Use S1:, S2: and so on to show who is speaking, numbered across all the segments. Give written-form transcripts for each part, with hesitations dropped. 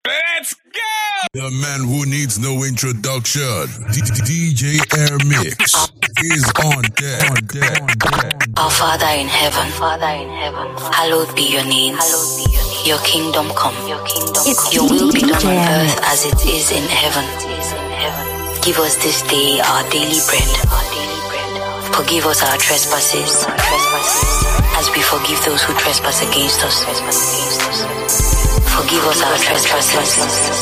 S1: Let's go!
S2: The man who needs no introduction, DJ Air Mix, is on deck.
S3: Our Father in heaven, hallowed be your name. Your kingdom come. Your will be done on earth as it is in heaven. Give us this day our daily bread. Forgive us our trespasses, as we forgive those who trespass against us. Forgive us our trespasses.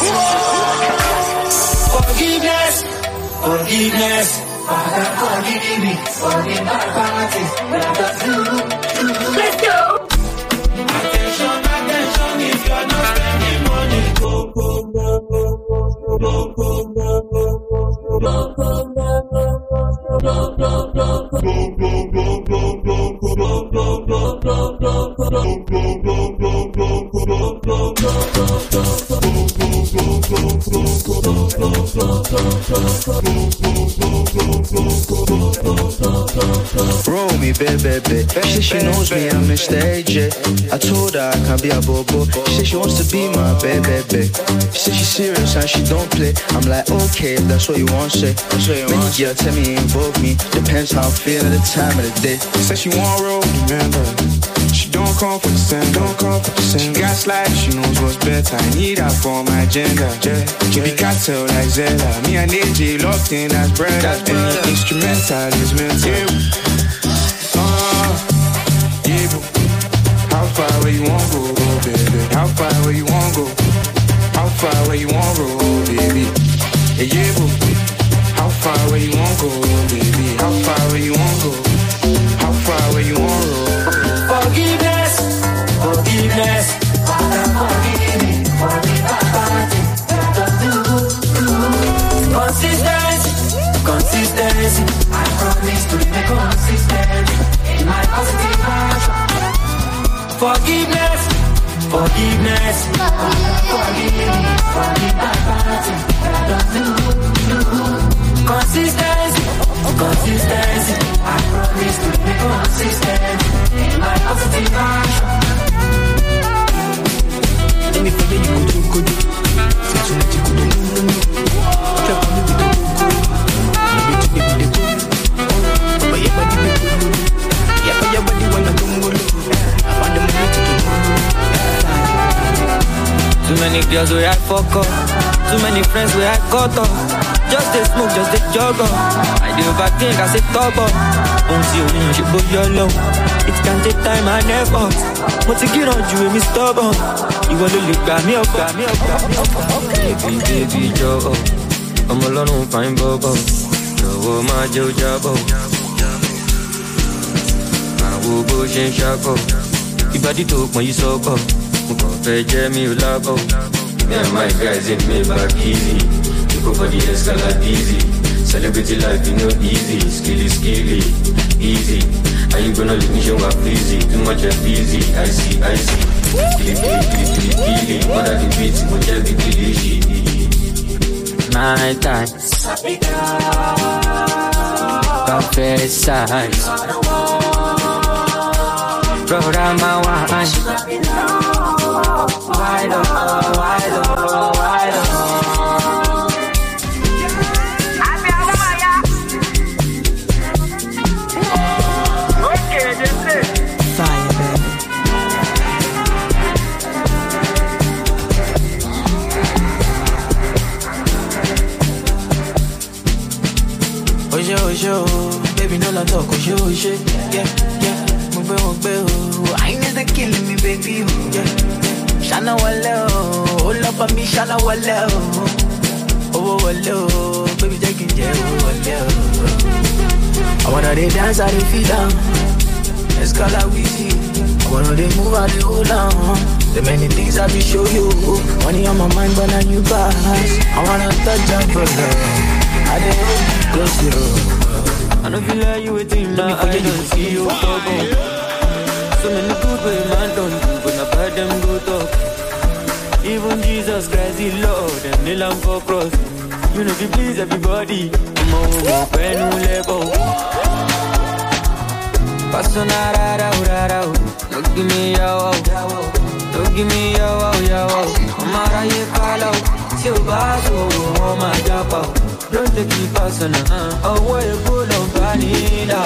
S4: Forgiveness. Father, forgive me. Forgive my parties. Let's go. Attention, if you're not spending money, go.
S5: Roll me, baby. She knows me, I'm Mr. AJ. I told her I can be a bobo. She said she wants to be my baby. She said she's serious and she don't play. I'm like, okay, if that's what you want, say. Many girl tell me involve me. Depends how I'm feeling at the time of the day.
S6: She said she want roll, remember. She don't come for the same, She gaslight, she knows what's better. I need her for my agenda. Keep it cartel like Zella. Me and AJ locked in as brothers. Any instrumental is mental. How far where you want go, baby? How far where you want go? How far where you want go, baby? Yeah, boo. How far where you want go, baby? How far where you want go? How far where you want go?
S4: Forgiveness. Father, forgive me. Forgive my party. Consistency. I promise to be consistent in my positive action. Forgiveness. Father, forgive me. Forgive my party. Consistency. I promise to be consistent in my positive action.
S5: Let me forget you go do.
S7: Too many girls where I fuck up. Too many friends where I cut up. Just they smoke, just they jog up. I do overthink, I say top up. Until you should go YOLO. It can take time and effort. But to get on you, me stubborn. You want to look at me up. Baby, Joe. I'm alone, fine, Bobo. Joe, my Joe, Jabo. I will go, Shin Shako. If I did talk, when you so go. Me love. Me and my guys in me back easy. You go for the escalade easy. Celebrity life, you know easy. Skilly, easy. Are you gonna let me show up easy? Too much of easy, I see. Killy. What are the beats? What are the killy? My time. Confess. Program my wine. Why don't?
S5: Fire, baby. Ojo, baby, no la talk, ojo, yeah. I need to killing me, baby, yeah. Shana wale, all up on me, Shana wale, oh wale, baby, taking jail, wale. I wanna they dance, I they feel down. Let's call out with you. I wanna they move, I they hold on. The many things I be show you. Money on my mind, but now you pass. I wanna touch on for love. I they hold you close to you.
S7: I don't feel like you waiting now, I don't see you go. So many good way man don't do, but not bad them go talk. Even Jesus Christ, the Lord, and the Lamb for cross. You know, if you please everybody, I'm over, pen level. Passonara, don't give me your, don't give me your, Amara, you call take it personal. Oh, what a full of vanilla.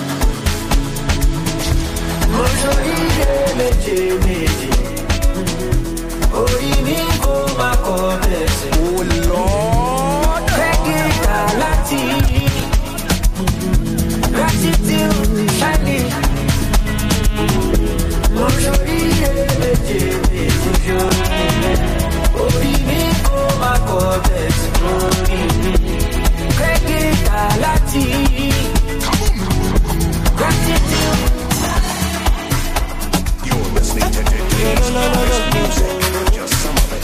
S7: Oh, Lord. Gratitude, shining.
S2: You're listening to today's hottest music. Just some of it.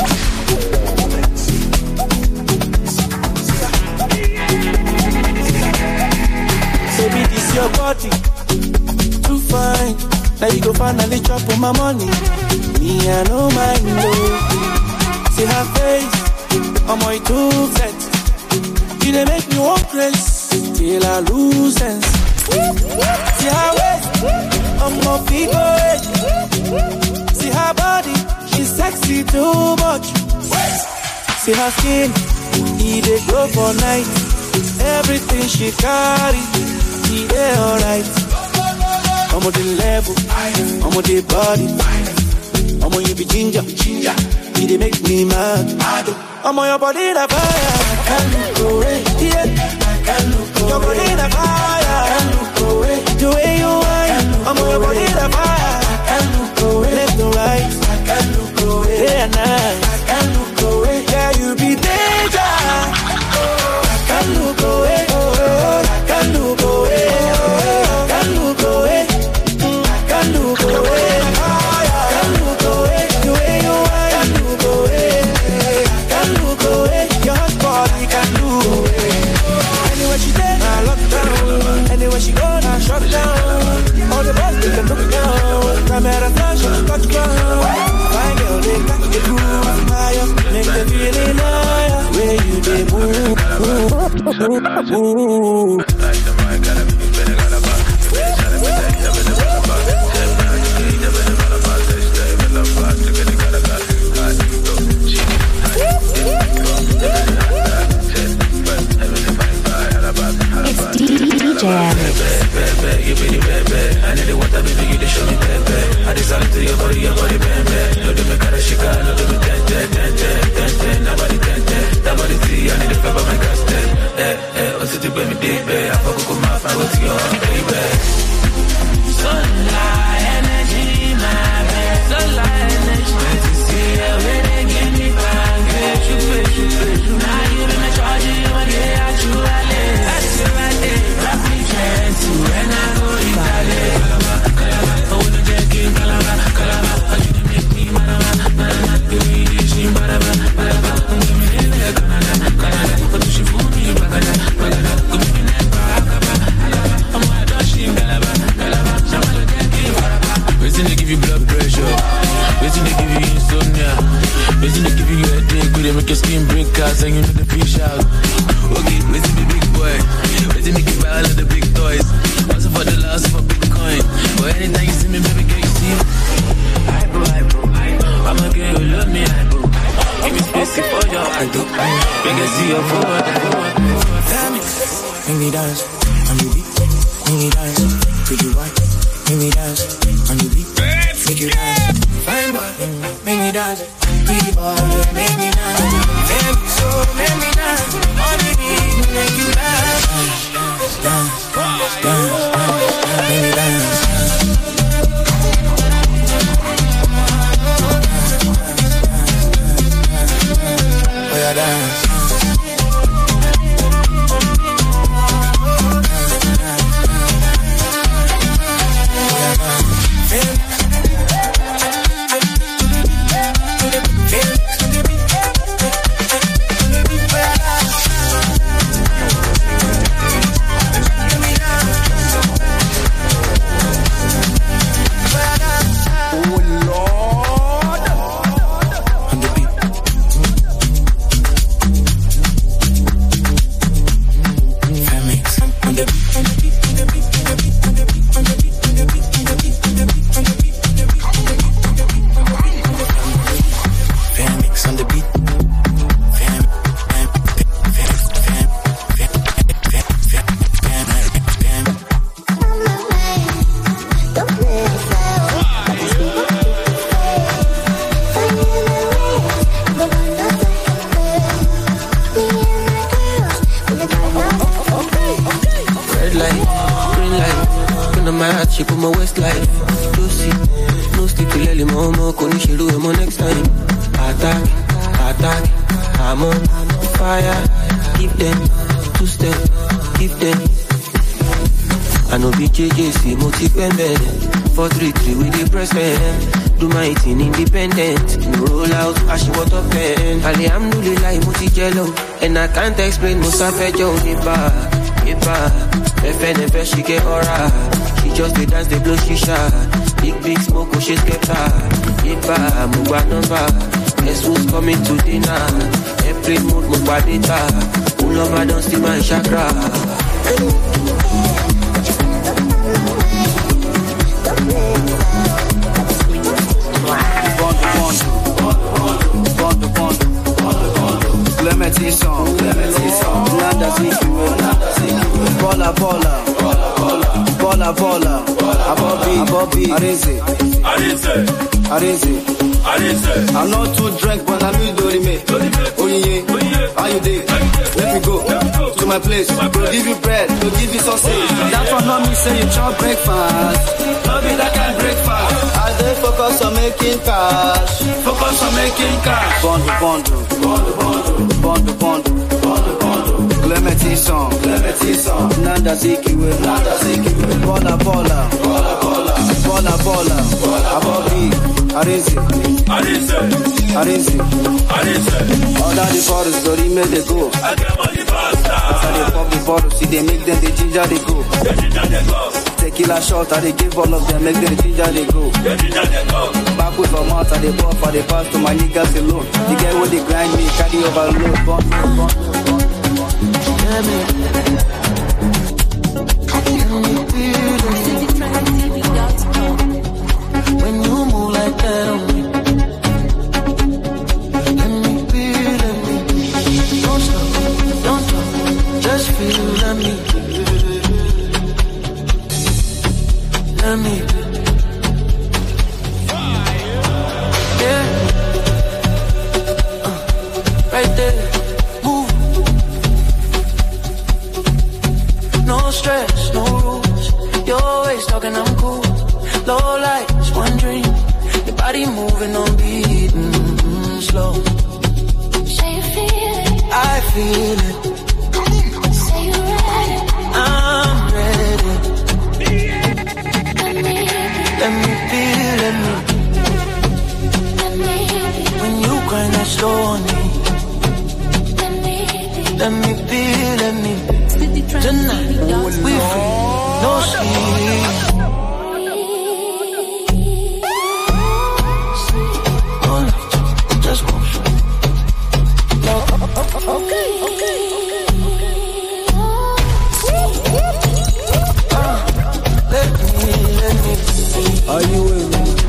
S5: So be this your body, too fine. Now you go finally chop on my money. Me, I know my no. See her face, I'm my 2 cents. You dey make me walk crazy till I lose sense. See her waist, I'm my figure. See her body, she's sexy too much. See her skin, he dey go for night. Everything she carry, she dey alright. I'm on the level, I'm on the body. I'm on you be ginger, you dey make me mad. I'm on your body the fire, I can't look away. Yeah, I can't look away. Your body the fire, I can't look away. The way you whine, I'm on your body the fire, I can't look away. Left to right, I can't look away. Day and night, I can't look away. Yeah, you be danger. I can't look away. I can't look away. I can't look away. I can't look away. I can't look away. The way you are, I can't look away. I can't look away. Your hot body can look away. Anywhere she there, I lock down. Anywhere she go, I shut down. All the boys, they can look down. Camera flash, touch ground. Fine girl, they got the groove. Fire, make the feeling higher. Where you dey move, move.
S3: It's DJ Amix.
S5: I need the water, baby, you show me baby. I decided to your body, baby. No, do me cara shika, no, do me ten. Nobody ten. Nobody see, I need the fever, my gas ten. What's it to me, baby? I fuck with my fire, what's your baby? Sunlight, energy, my baby. Sunlight, energy. When you see it, when they give me bang, you now you in the charge, you want to get out, you are late. That's your right there. Rap me gentle, when I go Italy. I wanna take in Calama. You didn't make me marama. You need it, she marama. Give me the Canada. But you should fool me, bagada. Give me the Bagaba. I'm a dashing Galaba. Somebody take it Faraba. Waiting to give you blood pressure. Waiting to give you insomnia. Waiting to give you a headache. Could they make your skin break out and you know the fish out? Okay, waiting to be big boy. Waiting to give all of the big toys. Also for the loss of a Bitcoin. But anytime you see me, baby girl, you see me. Hypo. I'm a girl who love me, hypo. Give me space for your idol. Make I see your forward. Make me dance on the beat. Make me dance. Pretty white. Make me dance on the beat. Make you dance. Fine boy. Make me dance. Pretty boy. Make me dance. Make me dance on the beat. Make you dance. Dance. Make me dance. Oh yeah, dance.
S7: shape of my waist life. Do see, no sleep till early mama. Koni shiru emo next time. Attack, attack, I'm on fire. Give them 2 step, give them. I know BJJC, multi-pendant. 433 with the president. Do my thing independent. No roll out, ash what up pen. Alhamdulillah, multi-jello. And I can't explain, Musafe Joe, Nipa. FNF, she get aura. She just dey dance, they blow shisha. Big smoke, she skip her. Nipa, Mugwa number. Guess who's coming to dinner? Airplane mode, Mugwa data. Pull over, don't see my chakra.
S5: Clementi song, Nanda Ziki, Bola, Abobi, Arinze. I'm not too drunk, but I'm you Dorime. Oh yeah, how you dey? Let me go to my place. Give you bread, to give you sausage. That one not me say you chop breakfast. Love me that kind breakfast. I dey focus on making cash. Bundle. Clementi song, Nanda Ziki, Bola, Abobi, Arinze. Under the bottles, Dorime they go. After they pop the bottles, see they make them the ginger they go. Tequila shot, and they give all of them, make them ginger they go. Back with my mouth, and they pour for the pass to my niggas alone. You get what they grind me, carry overload.
S7: When you move like that on me, let me be. Don't stop, don't talk, just feel, let me be. Yeah, right there, move. No stress, no rules. You're always talking, I'm cool. Low lights, one dream. Your body moving on beat, slow.
S1: Say you feel it.
S7: I feel it.
S1: Say you ready.
S7: I'm ready.
S1: Let me be.
S7: When you grind that slow on me. Let me be. Tonight, we free. No sleep. Just motion. Okay. Let me.
S5: Are you in,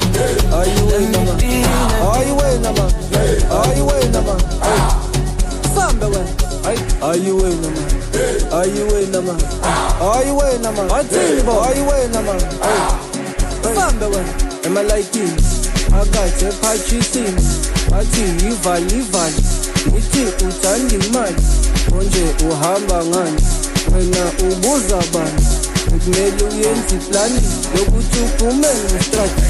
S5: Nama? Samba when. Are you in, Nama? Are you in, Nama? Are you in, Nama? Samba when. Am I like this? I got a patchy things. I think you value. Iti utandi mali. Onje uhamba ngani. Wena ubuza bani. Kumele uyenzi plani. Lokuthi uphume ngestrike.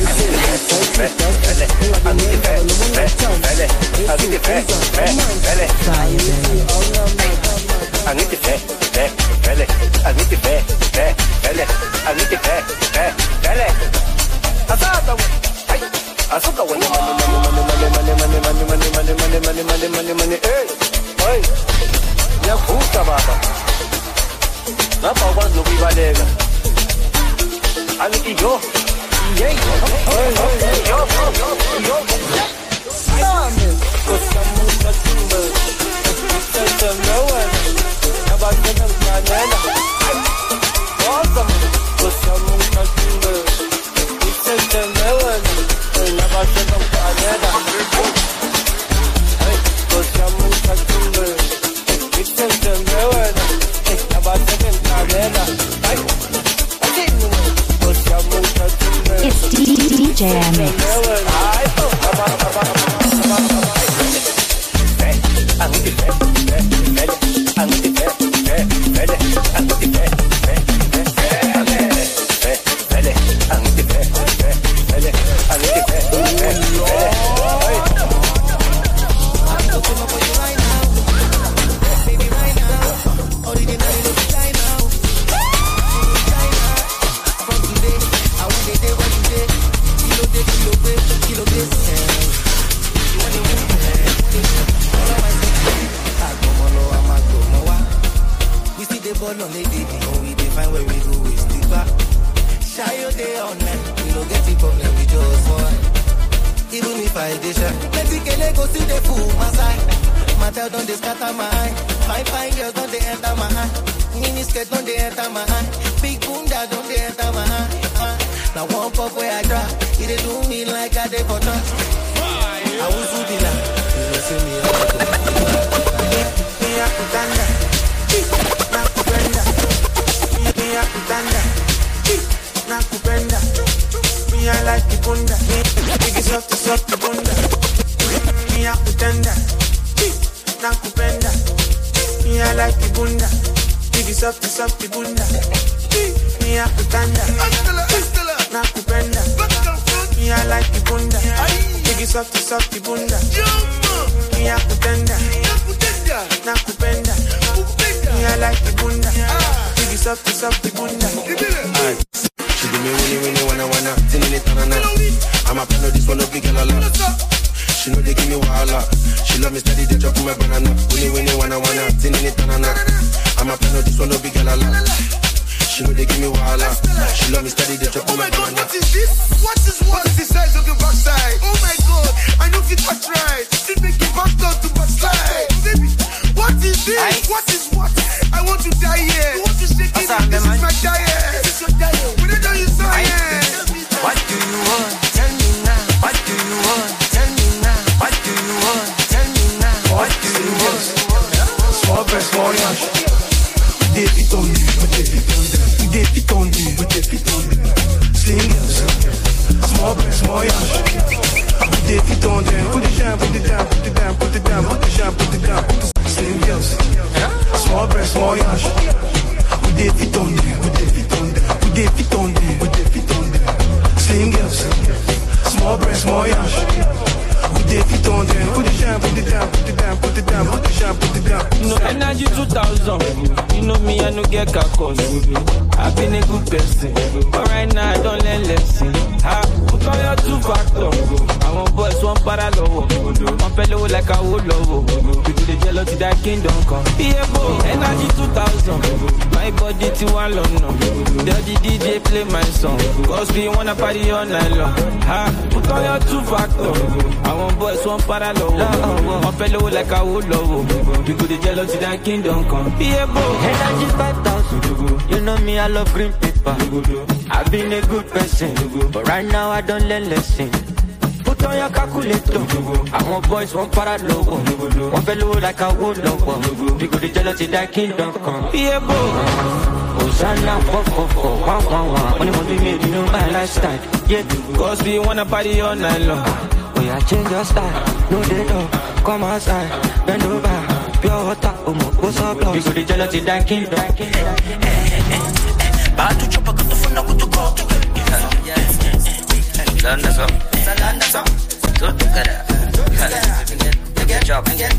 S8: It's DJ Mix.
S5: call on lady, when we define where we go, we stick back. Shy your day all night, we don't get it problem with yours, boy. Even if I dey shy, let it go see the fool, my side. My tail don't they scatter my eye. Fine girls don't they enter my eye. Mini skirt don't they enter my eye. Big bunda don't they enter my eye. Now one pop where I drop, it they do me like I did for trust. I was good enough, you see me
S6: I like the bunda. Biggie soft the bunda. Me a pretender. Nakupenda. Me I like the bunda. Biggie soft the bunda. Me a pretender. Nakupenda. Me I like the bunda. Biggie soft the bunda. Me a pretender. Nakupenda. Me I like the bunda. Biggie soft the bunda. She give me winnie, wanna, tinning it on. I'm a fan of this one, no big girl a lot. She know they give me wahala. She love me steady, they drop my banana. Winnie, wanna, tinning it on. I'm a fan of this one, no big girl a lot. She know they give me wahala. She love me steady, they drop my banana.
S9: What is this? What is the size of your backside? Oh my God, I know it was right. Still make it back down to backslide. Baby, what is this? What is what? I want to die here. You want to shake it? This is my diet. This is your diet. When I know you saw it.
S5: What do you want? Tell me now. What do you want? Tell me now. What do you want? Tell me now. What do you want?
S6: Small press, small yash. Des fit on lui, des fit on lui, des fit on lui. Slim girls. Small press, small yash. Des fit on them. Put it down, put it down, put it down, put it down, put it down, put it down. Slim girls. Small press, small yash. Des fit on lui, des fit on them. Des fit on lui, des fit on them. Slim girls. Small breast, small yash. Who they fit on them? Put it down, put it down, put it down, put it down, put it down, put it down.
S5: You know energy 2000. You know me, I no get cacos. I've been a good person, but right now I don't learn lesson. Put on your 2 factor. I want boys, one parallel. One fellow like a wood lovo. People they jealous that kingdom come. Energy 2000. My body to one London. The DJ play my song. Cause we wanna party all night long. Put on your 2 factor. I want boys, one parallel. One fellow like a wood lovo. People they jealous that kingdom come. Energy 5000. You know me, I love green paper. I've been a good person, but right now I don't learn lesson. Put on your calculator. I want boys, one parallel. One fellow like a wood lover. People they jealous that kingdom come. Hosanna, 444, 111. Only want to make you know my lifestyle. Yeah, cause we wanna party all night long. Oh yeah, change your style. No they don't come outside. Bend over, pure water. What's up, close? People they jealous that kingdom.
S10: Bad to chop, I got the phone, I got to go to it. Learn this up. Good job. Again.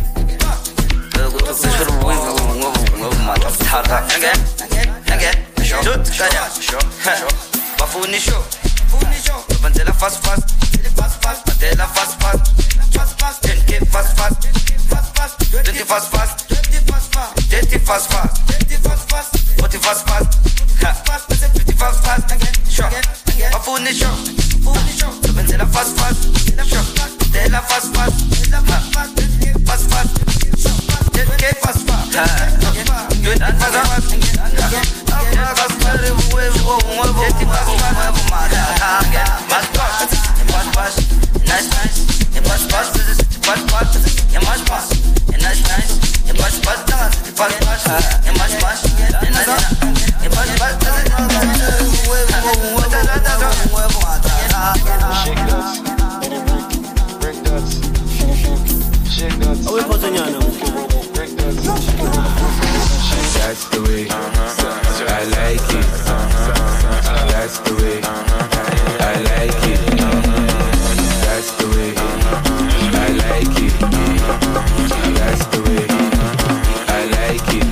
S6: That's the way I like it. That's the way I like it. That's the way I like it. That's the way I like it.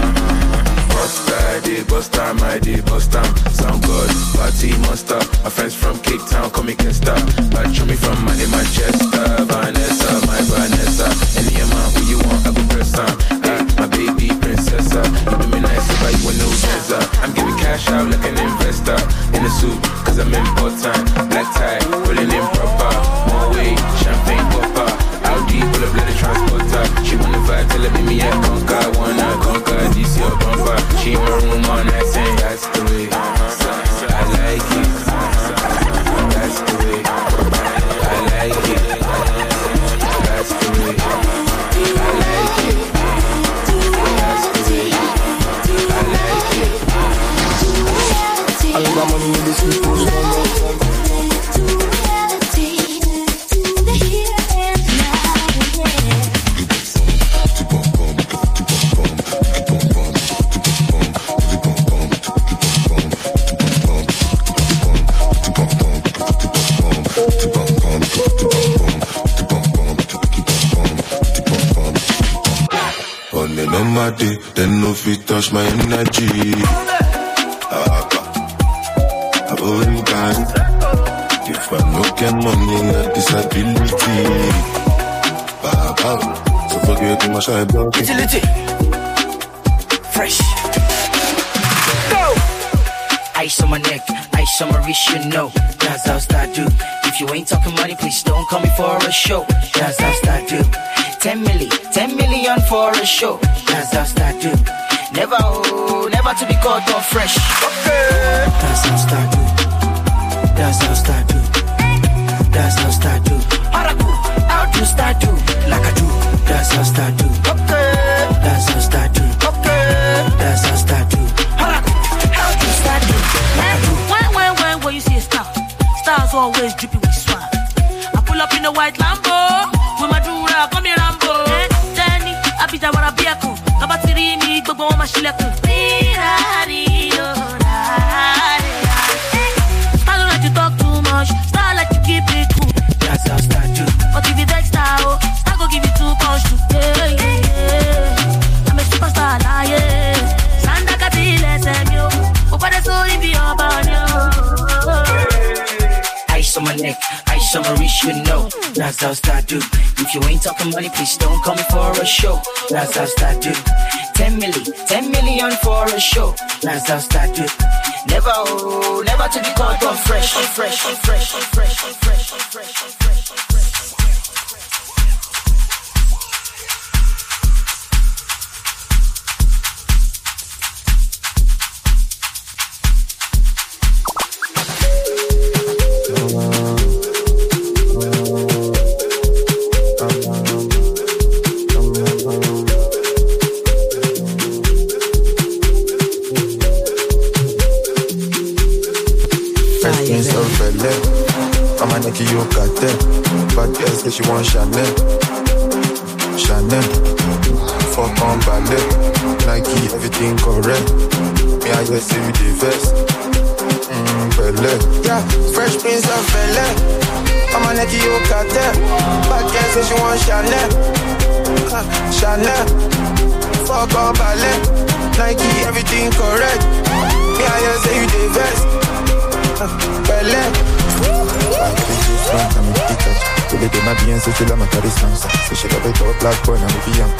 S6: Busta, my day, Busta. Sound good, party monster. My friends from Cape Town, come make it stop. But show me from Manchester, Vanessa, my Vanessa. Any man who you want, I go press on. My baby princess, you do me nice, but you will
S11: on my day, then no fit touch my energy. I've already got it. If I no get money, not disability. So forget my shy block.
S5: Utility. Fresh. Go! Ice on my neck, ice on my wrist, you know. That's how I do. If you ain't talking money, please don't call me for a show. That's how I do. 10 million for a show. That's how I do. Never to be caught on fresh. Okay. That's how I do. That's how I do. That's how I do. How do start do? Like I do. That's how I do. Okay. That's how I do. Okay. That's how I do. How do start do? Like I do.
S12: When you see a star, stars always dripping with swag. I pull up in a white Lambo. With my dura, come here Rambo. Jenny, I be the Warabiaku. Kabatiri me, go on my shilaku. Style like you talk too much. Style like you keep it cool.
S5: That's how I do.
S12: But if you take style, I go give you 2 punch too. I'm a superstar, yeah. Sanda Katile, Samuel. Opa de so if you're born,
S5: Ice on my neck, ice on my wrist, you know. That's how I do. If you ain't talking money, please don't come for a show. That's how I do. 10 million for a show. That's how I do. Never to be caught on fresh.
S6: You got that, but yes, she want Chanel. Fuck on ballet, Nike, everything correct. Me, I just say with the vest. Belle. Yeah, Fresh Prince of Bel-Air. I'm a Nike, you got that, but yes, she want Chanel. Fuck on ballet, Nike, everything correct. Me, I just say with the vest. Belle. Tu le donnes bien, c'est tu la m'accarissances. C'est chez la bête au black boy, I'm bien.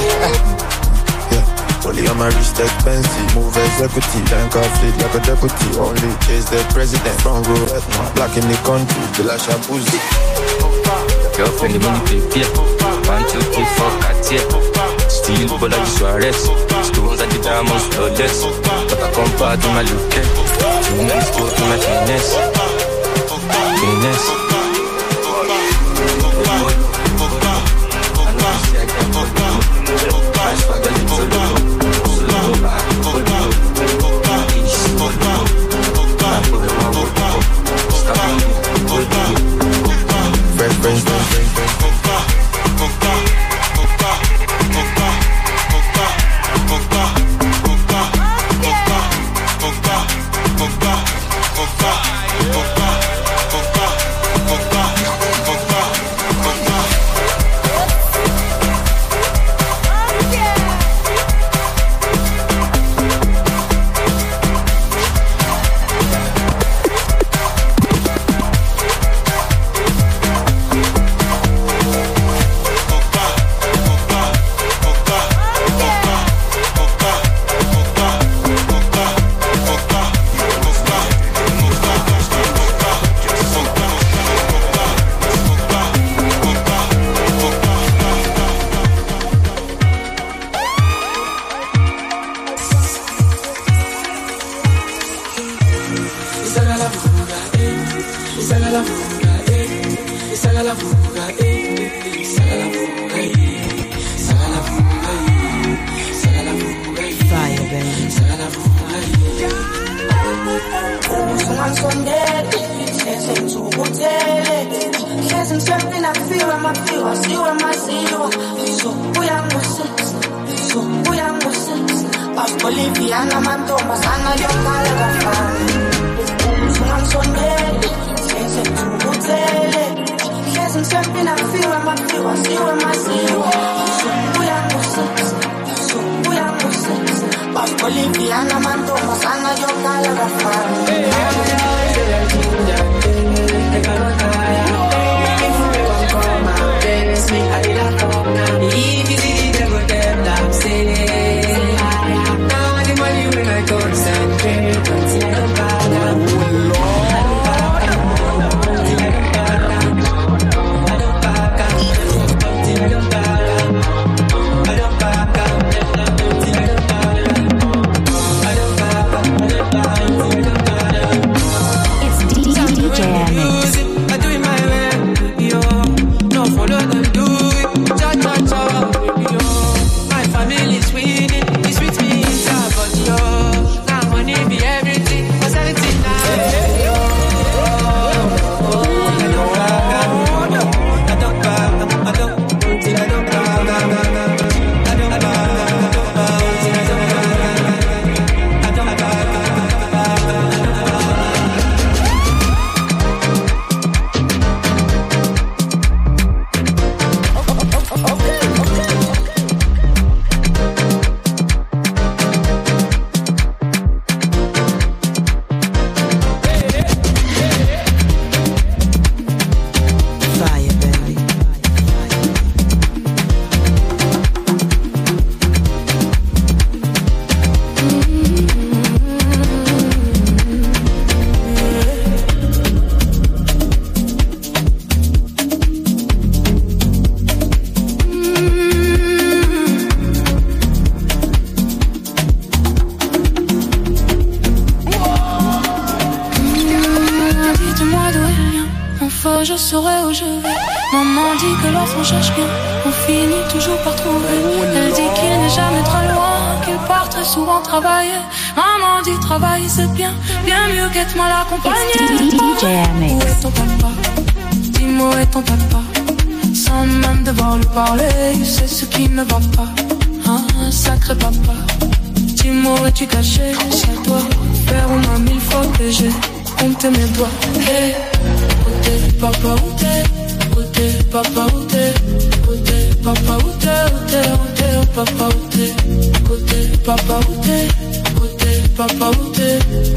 S6: Only on my wrist expensive. Move executive, then conflict like a deputy. Only chase the president. Front row, black in the country. De la Shabuzi.
S7: Girlfriend, the money pay beer. 1, 2, 3, 4, Cartier. Steel, but I use Suarez. Stones and the diamonds, flawless. But I compare to my look. Too many sports to my finesse.
S13: Diana Mantomo, Sana Yokala Rafari.
S14: Je saurai où je vais. Maman dit que lorsqu'on cherche bien, on finit toujours par trouver. Elle dit qu'il n'est jamais trop loin, qu'il part très souvent travailler. Maman dit travailler c'est bien, bien mieux qu'être mal accompagné. Où est ton papa? Dis-moi où est ton papa? Sans même devoir lui parler, il sait ce qui ne va pas. Un sacré papa. Dis-moi où es-tu caché? C'est à toi faire au moins 1000 fois que j'ai compté mes doigts. Hey. Papa où t'es, papa où t'es, papa où t'es, papa où t'es, papa où t'es, papa où t'es,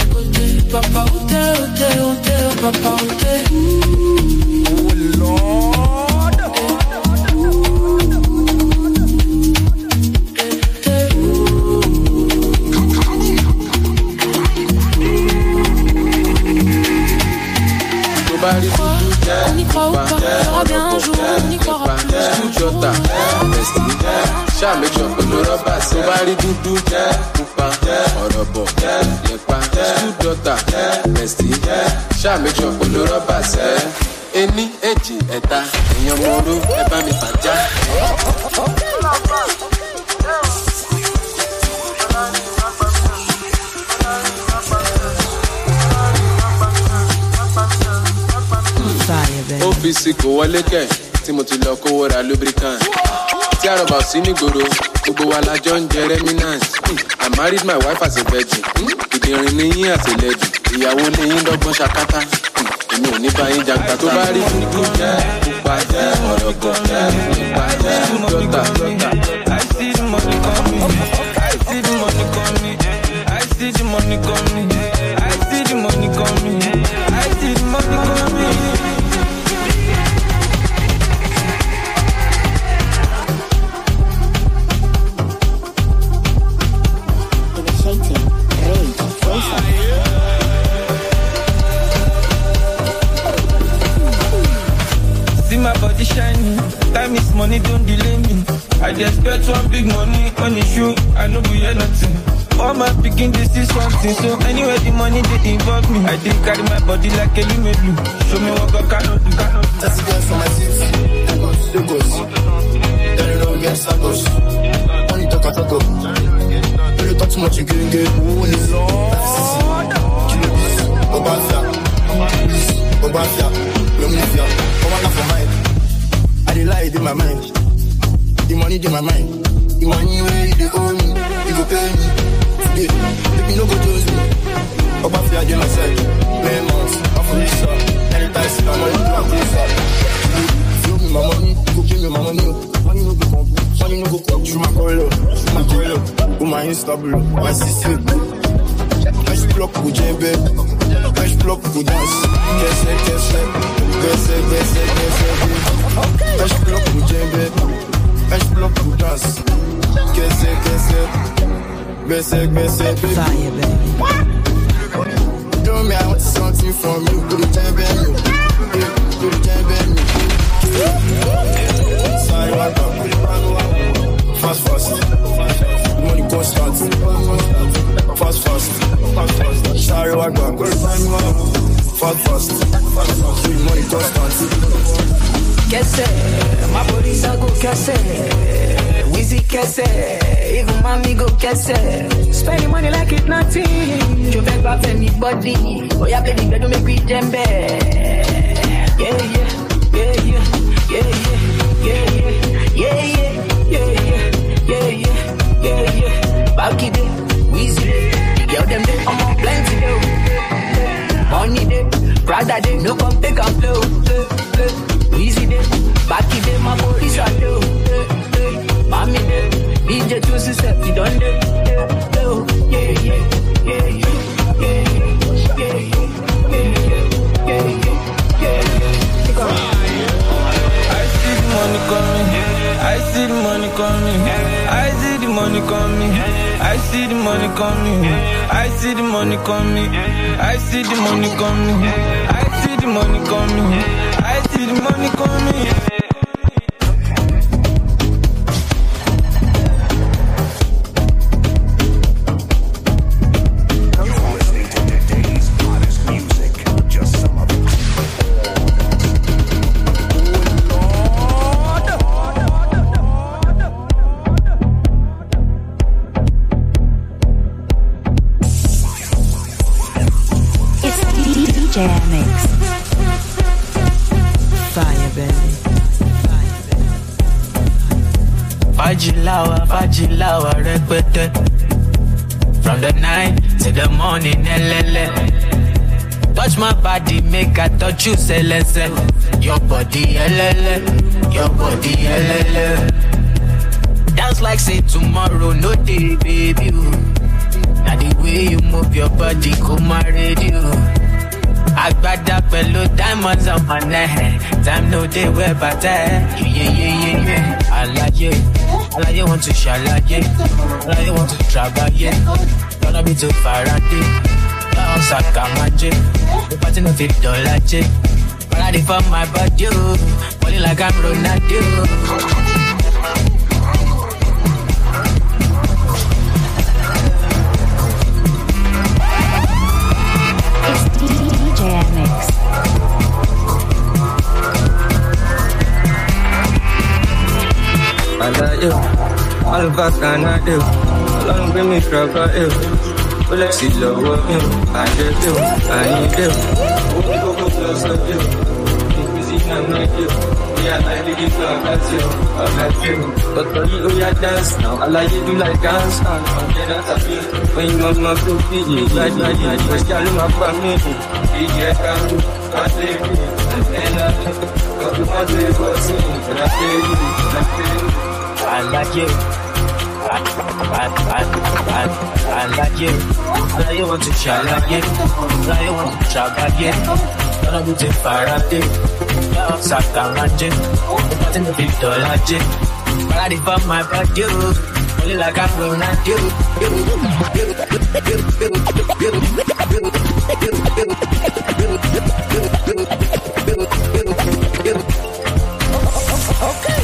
S14: papa où t'es, papa où t'es. Oh Lord. On y croit ou pas, on verra bien un jour, on y croira plus.
S15: Jota, Sha make sure for no rubber. Somebody do Pupa, Orobo, Lepa, Jota, Bestie. Sha make sure for no rubber. Eni, Eji, Eta, Eyan Moro, Eba mi Panja. Ọ́fíìsì kò wọlé kẹ̀ tí mo ti lọ kówó ra lubricant. Tí àrọ̀bà sí nígboro, gbogbo wa la jọ ń jẹ remnant. I married my wife as a virgin. Ìdìrín ní yín àtìlẹ́jù. Ìyàwó ní yín dọ́gbọ́n ṣakátá. Èmi ò ní bá yín jàǹkà tó bá rí dúdú jẹ́ pupa jẹ́ ọ̀rọ̀gbọ̀ jẹ́ nípa jẹ́ dọ́tà.
S16: I see the money coming. I see the money coming. I see the money coming. I see the money coming. I see the money coming. See my body shining, time is money, don't delay me. I just expect one big money on the shoe, I know we hear nothing. All my picking this is something, so anyway the money they involve me. I did carry my body like a limelu. Show me what God cannot do.
S17: Just girls on my seats, Lagos. Tell you don't get Santos. Money talk at go. When you talk too much, you can't get money. Obafia, Lomifia, come on for mine. I dey lie in my mind. The money in my mind. The money where you owe me, you go pay me. Today, make me no go judge me. Obafia dey my side. Play months, I'm for this up. Anytime see my money, I'm for this up. Show me my money, go give me my money. Money no go complete. Money no go come through my color, oh my Insta blue, my sister. Nice block with Jembe, nice block with dance. Kese. Nice block with Jembe, nice block with dance. Kese. Bese, fire, baby. Tell me I want something from you, go to Jembe, go to Jembe. Fast. Money constant. Fast. Sorry, I got fast. Money constant.
S5: Kese, my body's a go kese. Wheezy kese, even mommy go kese. Spending money like it's nothing. You beg off anybody. Oh yeah, baby, don't make me jembe. Yeah. Back it up, Weezy day. The girl them day, I'm on plenty though. Money day, Prada day, no come take and blow. Weezy day, back it day, my body's a do. Mommy day, DJ 267, you done day. Yeah.
S16: Money coming, I see the money coming. I see the money coming. I see the money coming. I see the money coming. I see the money coming. I see the money coming. I see the money coming.
S8: DJ Mix.
S5: Fire, baby. Fajilawa, repete. From the night to the morning, LLA. Touch my body, make I touch you, selese. Your body, LLA. Your body, LLA. Dance like say tomorrow, no day, baby. Now the way you move your body, come my radio. Agbada pẹ̀lú diamonds on my neck. Time no day wear bàtà. Yeah. Alaye want to ṣàlàyé. Alaye want to travaye. Gonna be too Faraday. Now Sakamaje. The party no fit Dolaje. Party for my body. Falling like I'm Ronaldo.
S7: All back and I do. Long bring me trouble, but let's see love working. I do, I need you. Go close to you. Busy, I'm not you. Yeah, I did it for you. But for you, you dance now. I like you do like dance. When you want my food, you like first girl in my family. DJ Karu, I say you. And I got to my day for me. And I say you. I like you. I like you. Now you want to try again. Now you want to try again. Gonna be too far out there. Now Sakamaje. Nothing to be Dolaje. Body for my body. Only like I'm Ronaldo. Okay.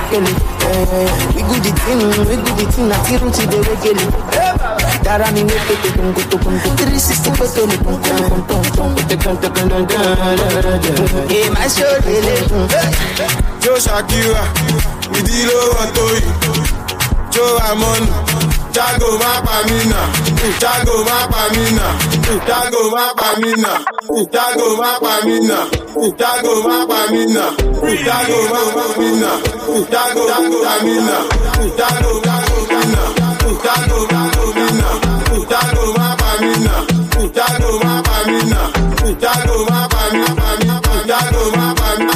S5: shekeli. We good the thing, na tiruti de wegeli. Dara mi weke te kungu to kungu, 360 petoli kungu kungu. Hey, my shoulder.
S9: Joe Shakira, Idilo Antoyi, Joe Ramon, Jago Mapamina, Jago Mapamina, Jago Mapamina, Jago Mapamina, Jago Mapamina, Jago Mapamina, Jago Mapamina, Jago Mapamina, Jago Mapamina, Jago Mapamina, Jago Mapamina, Jago Mapamina, Jago Mapamina.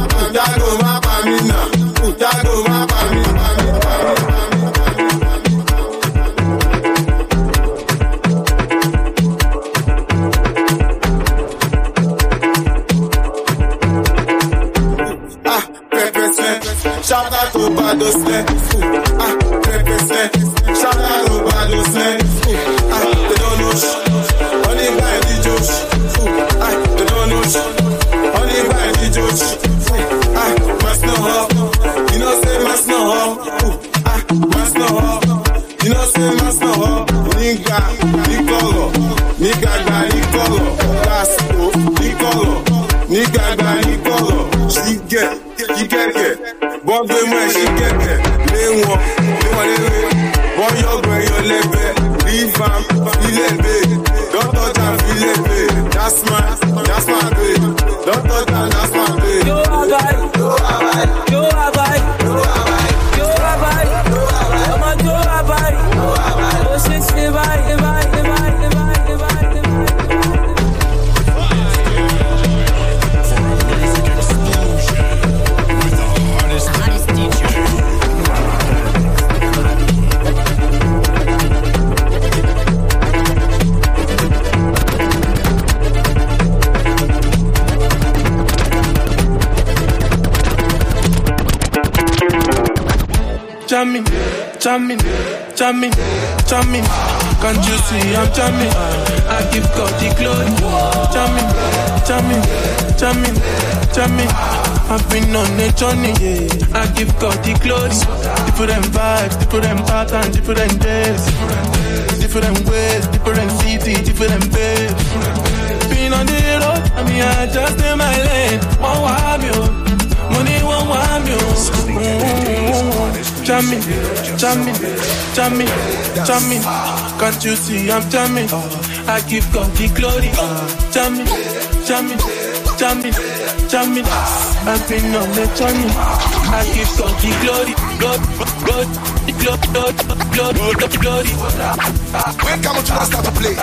S9: Shout out to Badosne. Shout out to Badosne. They don't know. Only by the Josh. They don't know. Only by the Josh. Must know how. You know say must know how. Must know how. You know say must know how. Nigga, Nicolo. Nigga, Nicolo. Casco, Nicolo. Nigga, Nicolo. She get. Bon de moi, she get it. Les moi, bon yo, lebe. Leave fam, il est bé. Don't touch and feel it, bé. That's my baby. Don't touch and that's my baby. Yo, Abai. Come on, Yo, Abai. Oh, shit, Jamming. Can't you see I'm jamming? I give God the glory. Jamming. I've been on a journey. I give God the glory. Different vibes, different patterns, different days, different ways, different city, different babe. Been on the road, I mean I just in my lane. One wham you, money one wham you. Jamming. Can't you see I'm jamming? I give God the glory. Jamming. I've been on the journey. I give God the glory. Glory. When come on to start to play?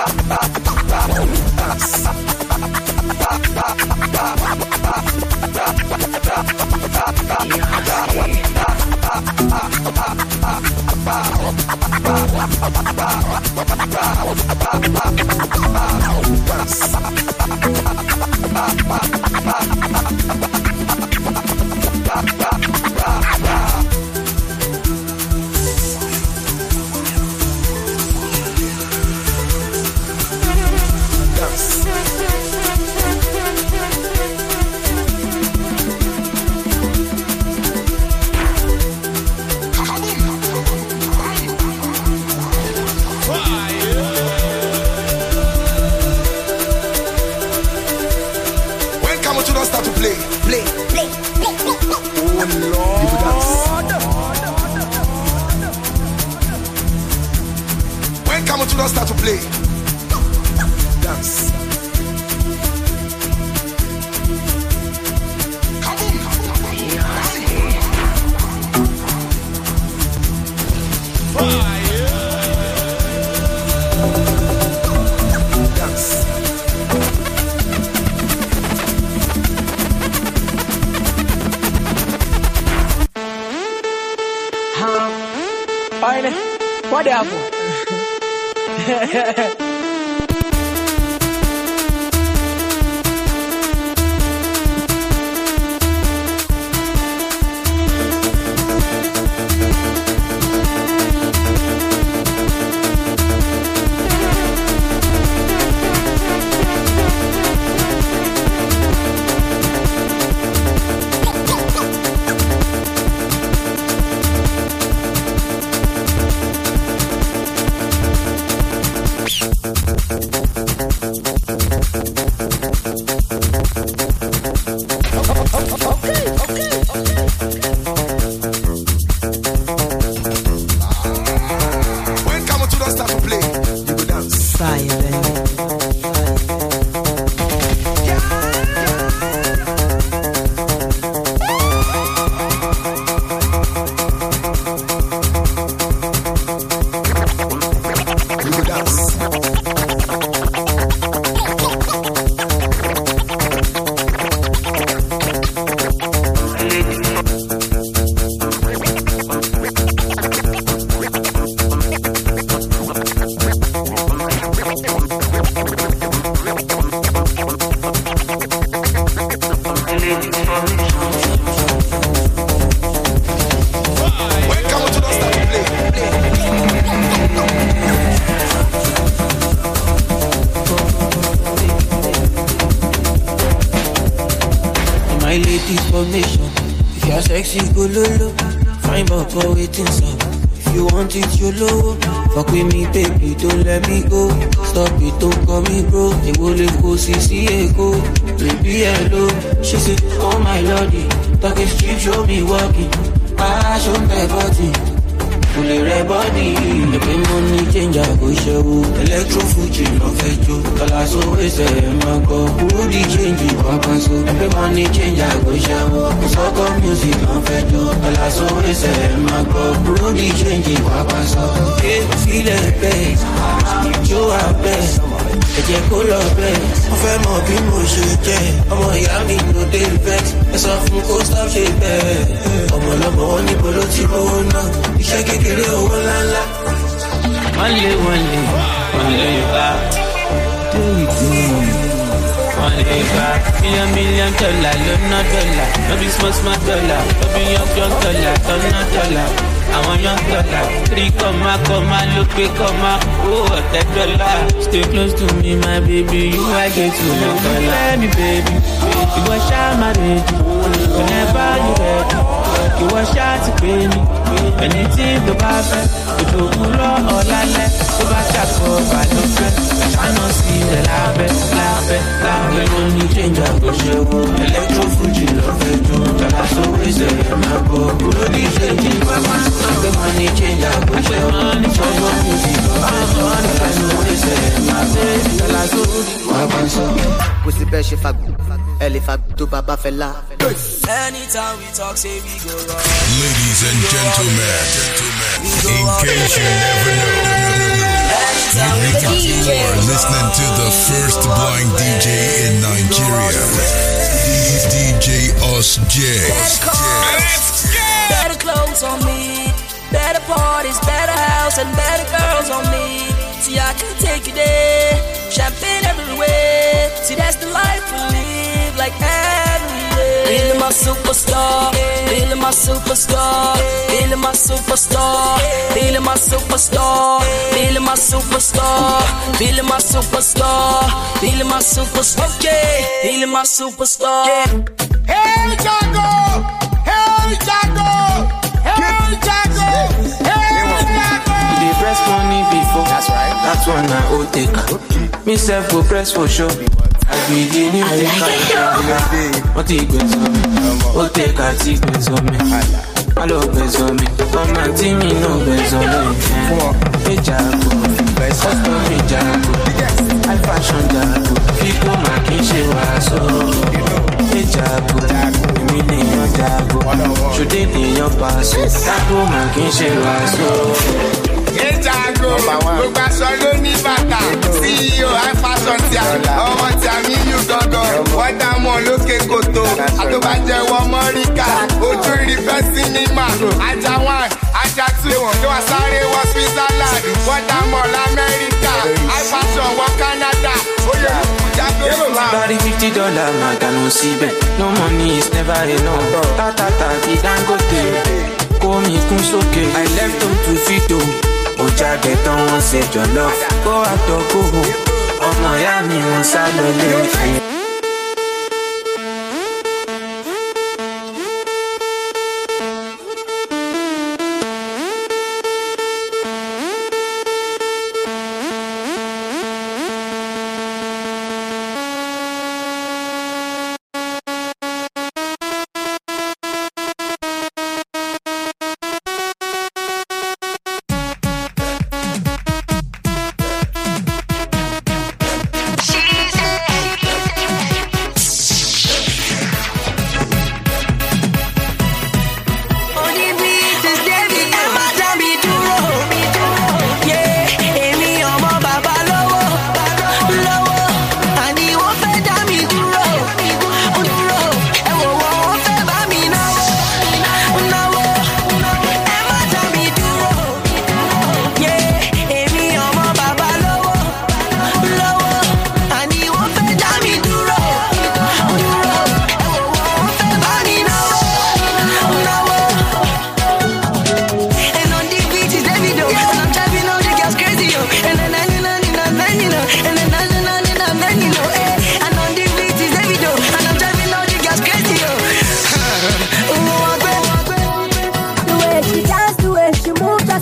S9: Start to play. Dance.
S5: What happened? information. If you're sexy, go lolo. Find out for waiting, so. If you want it, you low. Fuck with me, baby, don't let me go. Stop it, don't call me bro. They will go, see, go. Baby, hello. She said, oh my lordy. Talking street, show me walking. Show me body. Fully red body. The pay money change, I go show. Electro Fuji, no fetch you. Dollars always say, my God. Booty change, you papa so. Every money change, I go show. Soca music, no fetch you. Dollars always say, my God. Booty change, you papa so. Hey, feel it, bass. You are best. Ẹ̀jẹ̀ kó lọ bẹ́ẹ̀, wọ́n fẹ́ mọ̀ bí mo ṣe jẹ́. Ọmọ ìyá mi ló dé vex, ẹ sọ fún kó stop ṣe bẹ́ẹ̀. Ọmọ lọ́mọ wọn níbo ló ti rówó náà, iṣẹ́ kékeré owó ńláńlá. Wọ́n lé Yorùbá, do it to me. Wọ́n lé Yorùbá, million dollar lọ́nà dọ́là, no be small dollar, no be young dollar, tọ́nà dọ́là. Àwọn young dollar, 3 comma, look big comma, oh, $10. Stay close to me, my baby, you I get to know color. Let me, baby, you was shy, my baby. Whenever you ready, you was shy to pay me. Anything to buy, you do cool or lale, to buy that for by the friend. I don't see the laugh. We only change our go show. Electro Fuji, love it too. But I always say, my boy, booty changing, my man. The money change, I go show. Money for your music. I'm on the fast, always say, my baby, the last one.
S18: Pussy best, if I go. Elephant to Baba Fella.
S5: Anytime we talk, say we go wrong.
S2: Ladies and gentlemen, in case you never know, you are listening to the first blind DJ in Nigeria, DJ Us-J.
S12: Better clothes on me, better parties, better house, and better girls on me. See, I can take you there, champagne everywhere. See, that's the life we live, like every day. Feeling my superstar, feeling my superstar, feeling my superstar, feeling my superstar, feeling my superstar, feeling my superstar, feeling my superstar, okay, feeling my superstar.
S9: Hey, Jago! Hey, Jago! Hey, Jago! Hey, Jago!
S5: They press money before, that's right. That's when I owe take her. Me self go press for sure. I be the new taker. What he goes on me? What take a tea goes on me? I love goes on me. Come and see me, no goes on me. Hey Jago, custom me Jago. I fashion Jago. People making shit was so. Hey Jago, million Jago. Should they be your pass? Jago making shit was so.
S9: Hey Jago, gbogbo aṣọ ló ní bàtà. CEO high fashion tí a ọmọ tí a ní yú gangan. Wọ́n dá mọ́ lókè kòtò. Àtọ́bàjẹ́wọ́ Mọ́ríkà. Ojú rí fẹ́ sinimá. Ajá 1, ajá 2. Kí wọ́n sáré wọ Switzerland. Wọ́n dá mọ́ l'Amẹ́ríkà. High fashion wọ Canada. Oyè Jago Islam.
S5: Body $50, man, can no see bet. No money is never enough. Ta, be Dangote. Call me Kunsoke. I left them to Fito. Oja get on one set your love. Go out or go home. Oh Miami, on Saturday.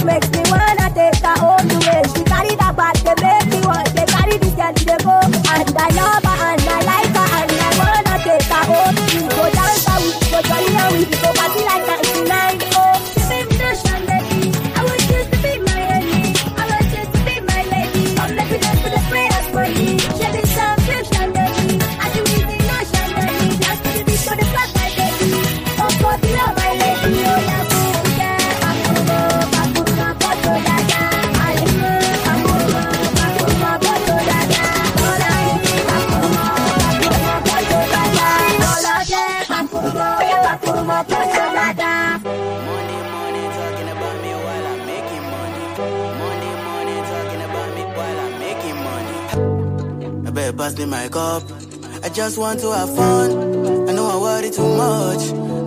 S19: makes me wanna take her home to where she carry that bag, they make me want, they carry this girl to the go. And I love her and I like her and I wanna take her home. We go dance her, we go jolly and we go party like 99. Oh, baby, no chandelier. I want you to be my lady. I want you to be my lady. Come let me dance to the prayers for you. She be some flip chandelier. I do really no chandelier. Dance to the beat for the flat my baby. Oh, for the love my lady. Oh, yeah, boom, yeah. Bakuma, boto, dada. Alima, bakuma, boto, dada. Ola, bakuma, boto, dada. Ola, bakuma, boto, dada.
S5: Money talking about me while I'm making money. Money talking about me while I'm making money. I better pass me my cup. I just want to have fun. I know I worry too much.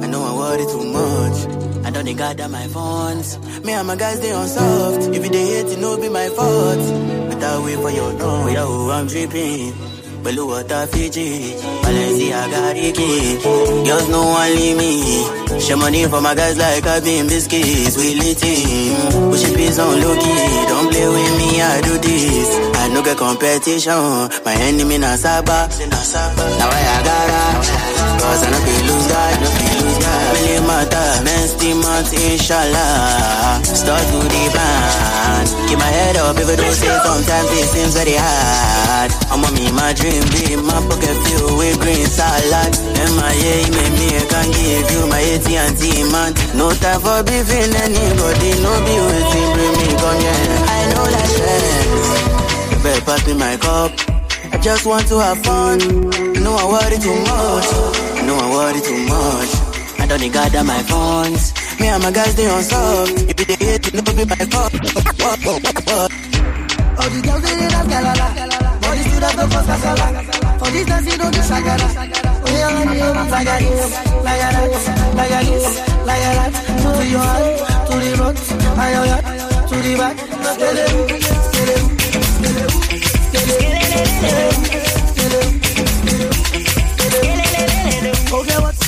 S5: I don't gather my funds. Me and my guys, they on soft. If you they hate, it no be my fault. But I wait for your no, yo, I'm dripping. Blue water Fiji, Balenciaga Ricky. Girls no one leave me. Share money for my guys like I been biscuits. We lit in. Push it peace on low key. Don't play with me, I do this. I no get competition. My enemy na Saba. Now I gotta. Cause I no feel lose God, Really matter, men still months, inshallah. Start to the band. Keep my head up, if I don't say sometimes it seems very hard. I'm on me, my dream big, my pocket filled with green salad. MIA, me, I can give you my AT&T, man. No time for beefing anybody, no be waiting, bring me gun, yeah. I know that shit. You better pass me my cup. I just want to have fun. I know I worry too much. I don't gather my funds. Me and my guys, they on soft. If they hate, it no be my fault.
S20: All the girls, they dance galala. Body stood up, no cause casala. For this dance, you don't do shagara. Oh, yeah, like this, like that. To your hand, to the front, to the back. Okay, what?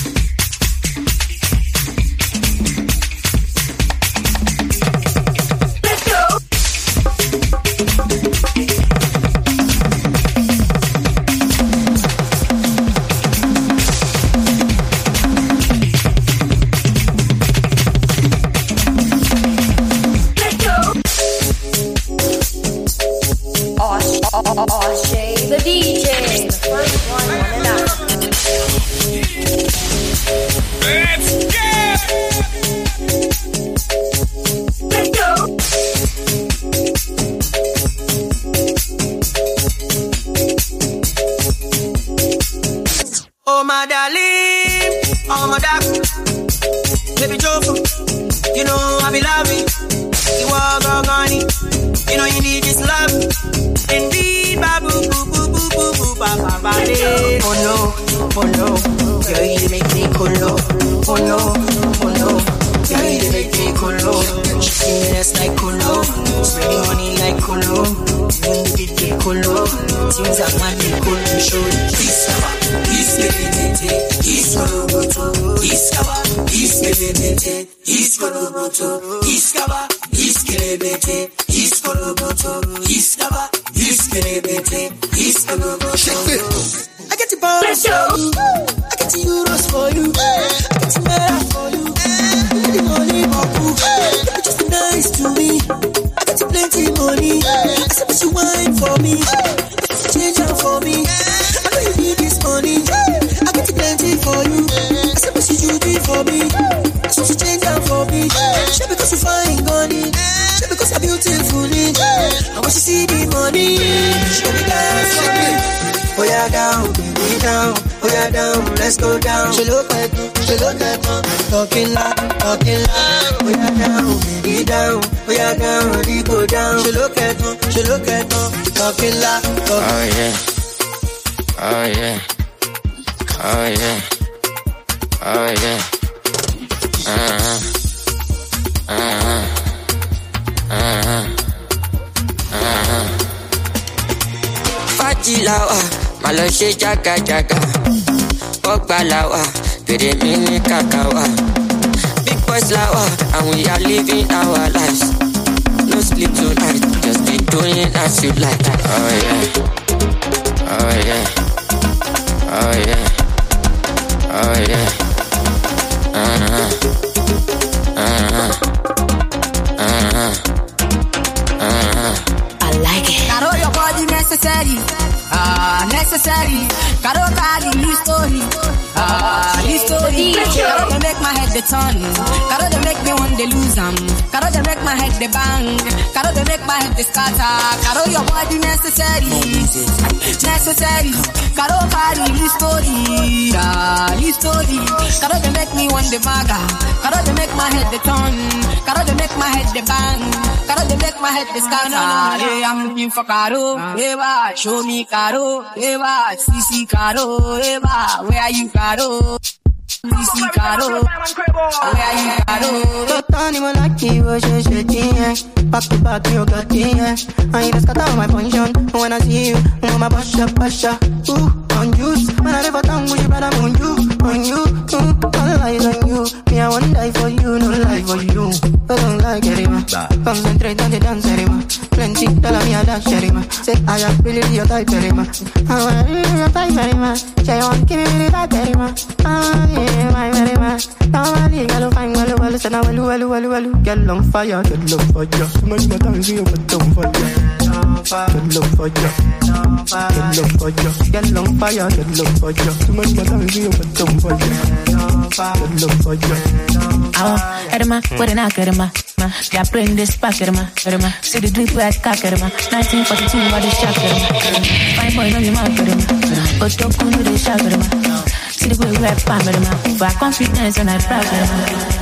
S20: Let's go.
S19: The DJ, the first one and out.
S9: Let's go!
S5: Oh my darling, oh my dark, baby Jofu, you know I be loving. You are gone, you know you need this love. Indeed, babu, boo, boo, boo, boo, boo, ba, ba, ba, oh no, girl, you make me cool, oh no, girl, you make me cool, she see me that's like cool, spending money like cool, even the big get cool, things are money cool, show it,
S20: I get the pounds for you, I get the euros for you, I get the naira for you, I get the money for you, you're just nice to me, I get the plenty money, I said but you wine for me, it's changing for me, I know you need this money, I get the plenty for you, I said but you do it for me, so she change them for me, she because you find money, she because I'm beautiful, and when she see the money, she gonna dance for me.
S5: Oh yeah down, baby down, oh yeah down, let's go down. She look at me, talking loud, oh yeah down, baby down, oh yeah down, we go down. She look at me, talking loud,
S7: oh yeah, oh yeah, oh yeah, oh yeah,
S21: Fajilawa, malo she jaga, Ogbalawa, pere mini kakawa. Big boys lawa, and we are living our lives. sleep tonight. Just be doing as you like. Oh yeah. Oh yeah. Oh yeah. Oh yeah.
S12: I like it.
S20: Caro, your body necessary. Necessary. Caro, carry new story. New story. Caro, they make my head the turn. Caro, they make me want to lose them. Caro, they make my head the bang. Caro, they make my head the scatter. Caro, your body necessary. Necessary. Caro, carry new story. New story. Caro, they make me want the maga. Caro, they make my head the turn. Caro, they make my head the bang. Caro, they make my head the scatter. Yeah, I'm looking for Caro. Eva, show me Caro. Eva, CC Caro. Eva, where are you Caro? CC Caro. Where are you Caro?
S13: Totani malaki wo sheshetin. Back to back you got in. I just cut out my function. When I see you, mama basha basha. Ooh, on juice. When I never tongue with you, brother, on you. On you, all eyes on you. Me I won't die for you, no lie for you. I don't like it, man. Concentrate on the dance, man. Plenty, tell me I dash, man. Say I have really your type, man. I want your type, man. Say on, give me the type, man. Yeah, my very man. Now I need to find well, say now well. Get on fire, get on fire. Too much more time, see you get on fire. Get on fire, get on fire. Get on fire, get on fire. Too much more time, see you get on fire. Get on fire.
S14: Edema, what an academa. Yeah, bring this back, Edema. See the drip where I cack, Edema. 1942, what is shock, Edema. Fine boy, no, you mark, Edema. But don't come to the shock, Edema. See the way we're fine, Edema. For our confidence and I proud, Edema.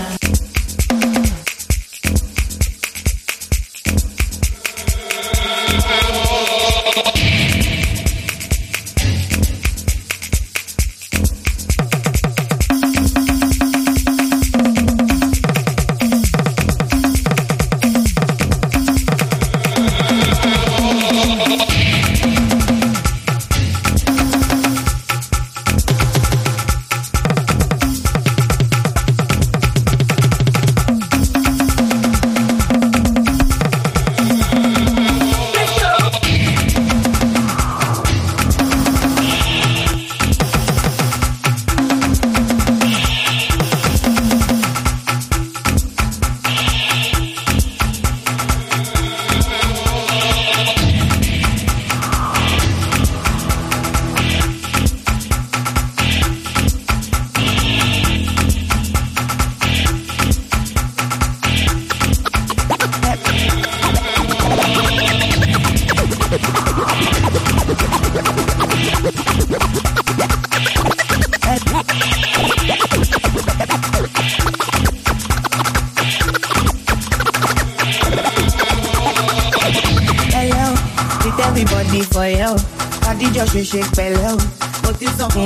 S20: Everybody for you, body just shake bello. What is up?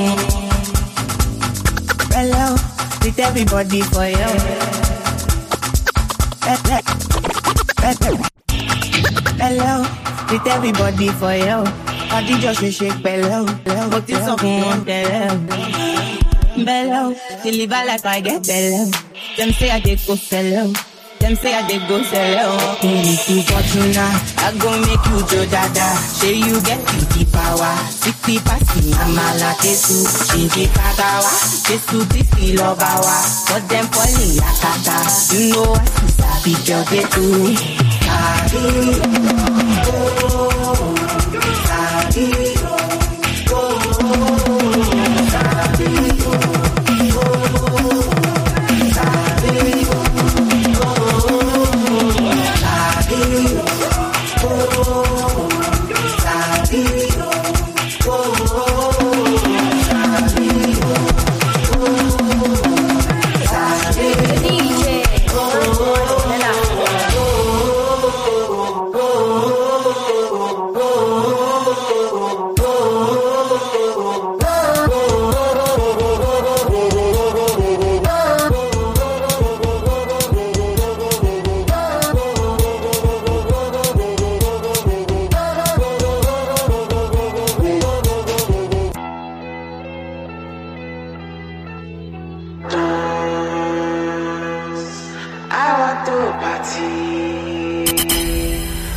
S20: Bello, with everybody for you. Bello, with everybody for you. Body just shake bello. What is up? Bello, deliver like I get bello. Them say I did go sell. Them say I did go sell. To Fortuna, I go make you Joe Dada. Say you get 50 power. 60 passing, I'm a la tesu. She kagawa. Tesu tisi lobawa. But them falling yakata. You know what is a picture they do.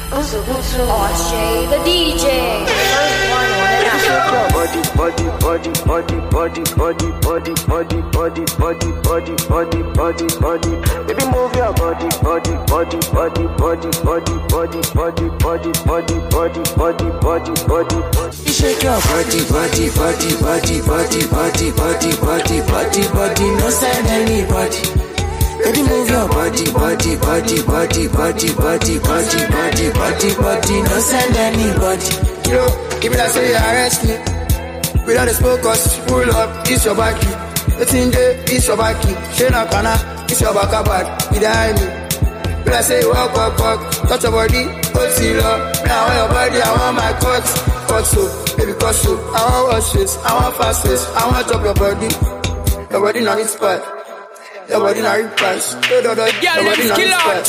S19: Shay the DJ. First one on the national.
S6: Body, body, body, body, body, body, body, body, body, body, body, body, body, body. Baby, move your body, body, body, body, body, body, body, body, body, body, body, body, body, body. You shake your body, body, body, body, body, body, body, body, body, body. No sign anybody. Baby, move your body, body, body, body, body, body, body, body, body, body. No send anybody.
S17: Yo, give me that say you arrest me. Without the smoke, cause pull up, it's your backy. The thing there, it's your backy. Shena Kana, it's your back bad. Behind me. When I say walk, walk, walk, touch your body, hold seal up. Now I want your body, I want my cuts. Cut so, baby, cut so. I want wash face, I want fast face, I want chop your body. Your body not its part. Your body not its part. Your body not its part.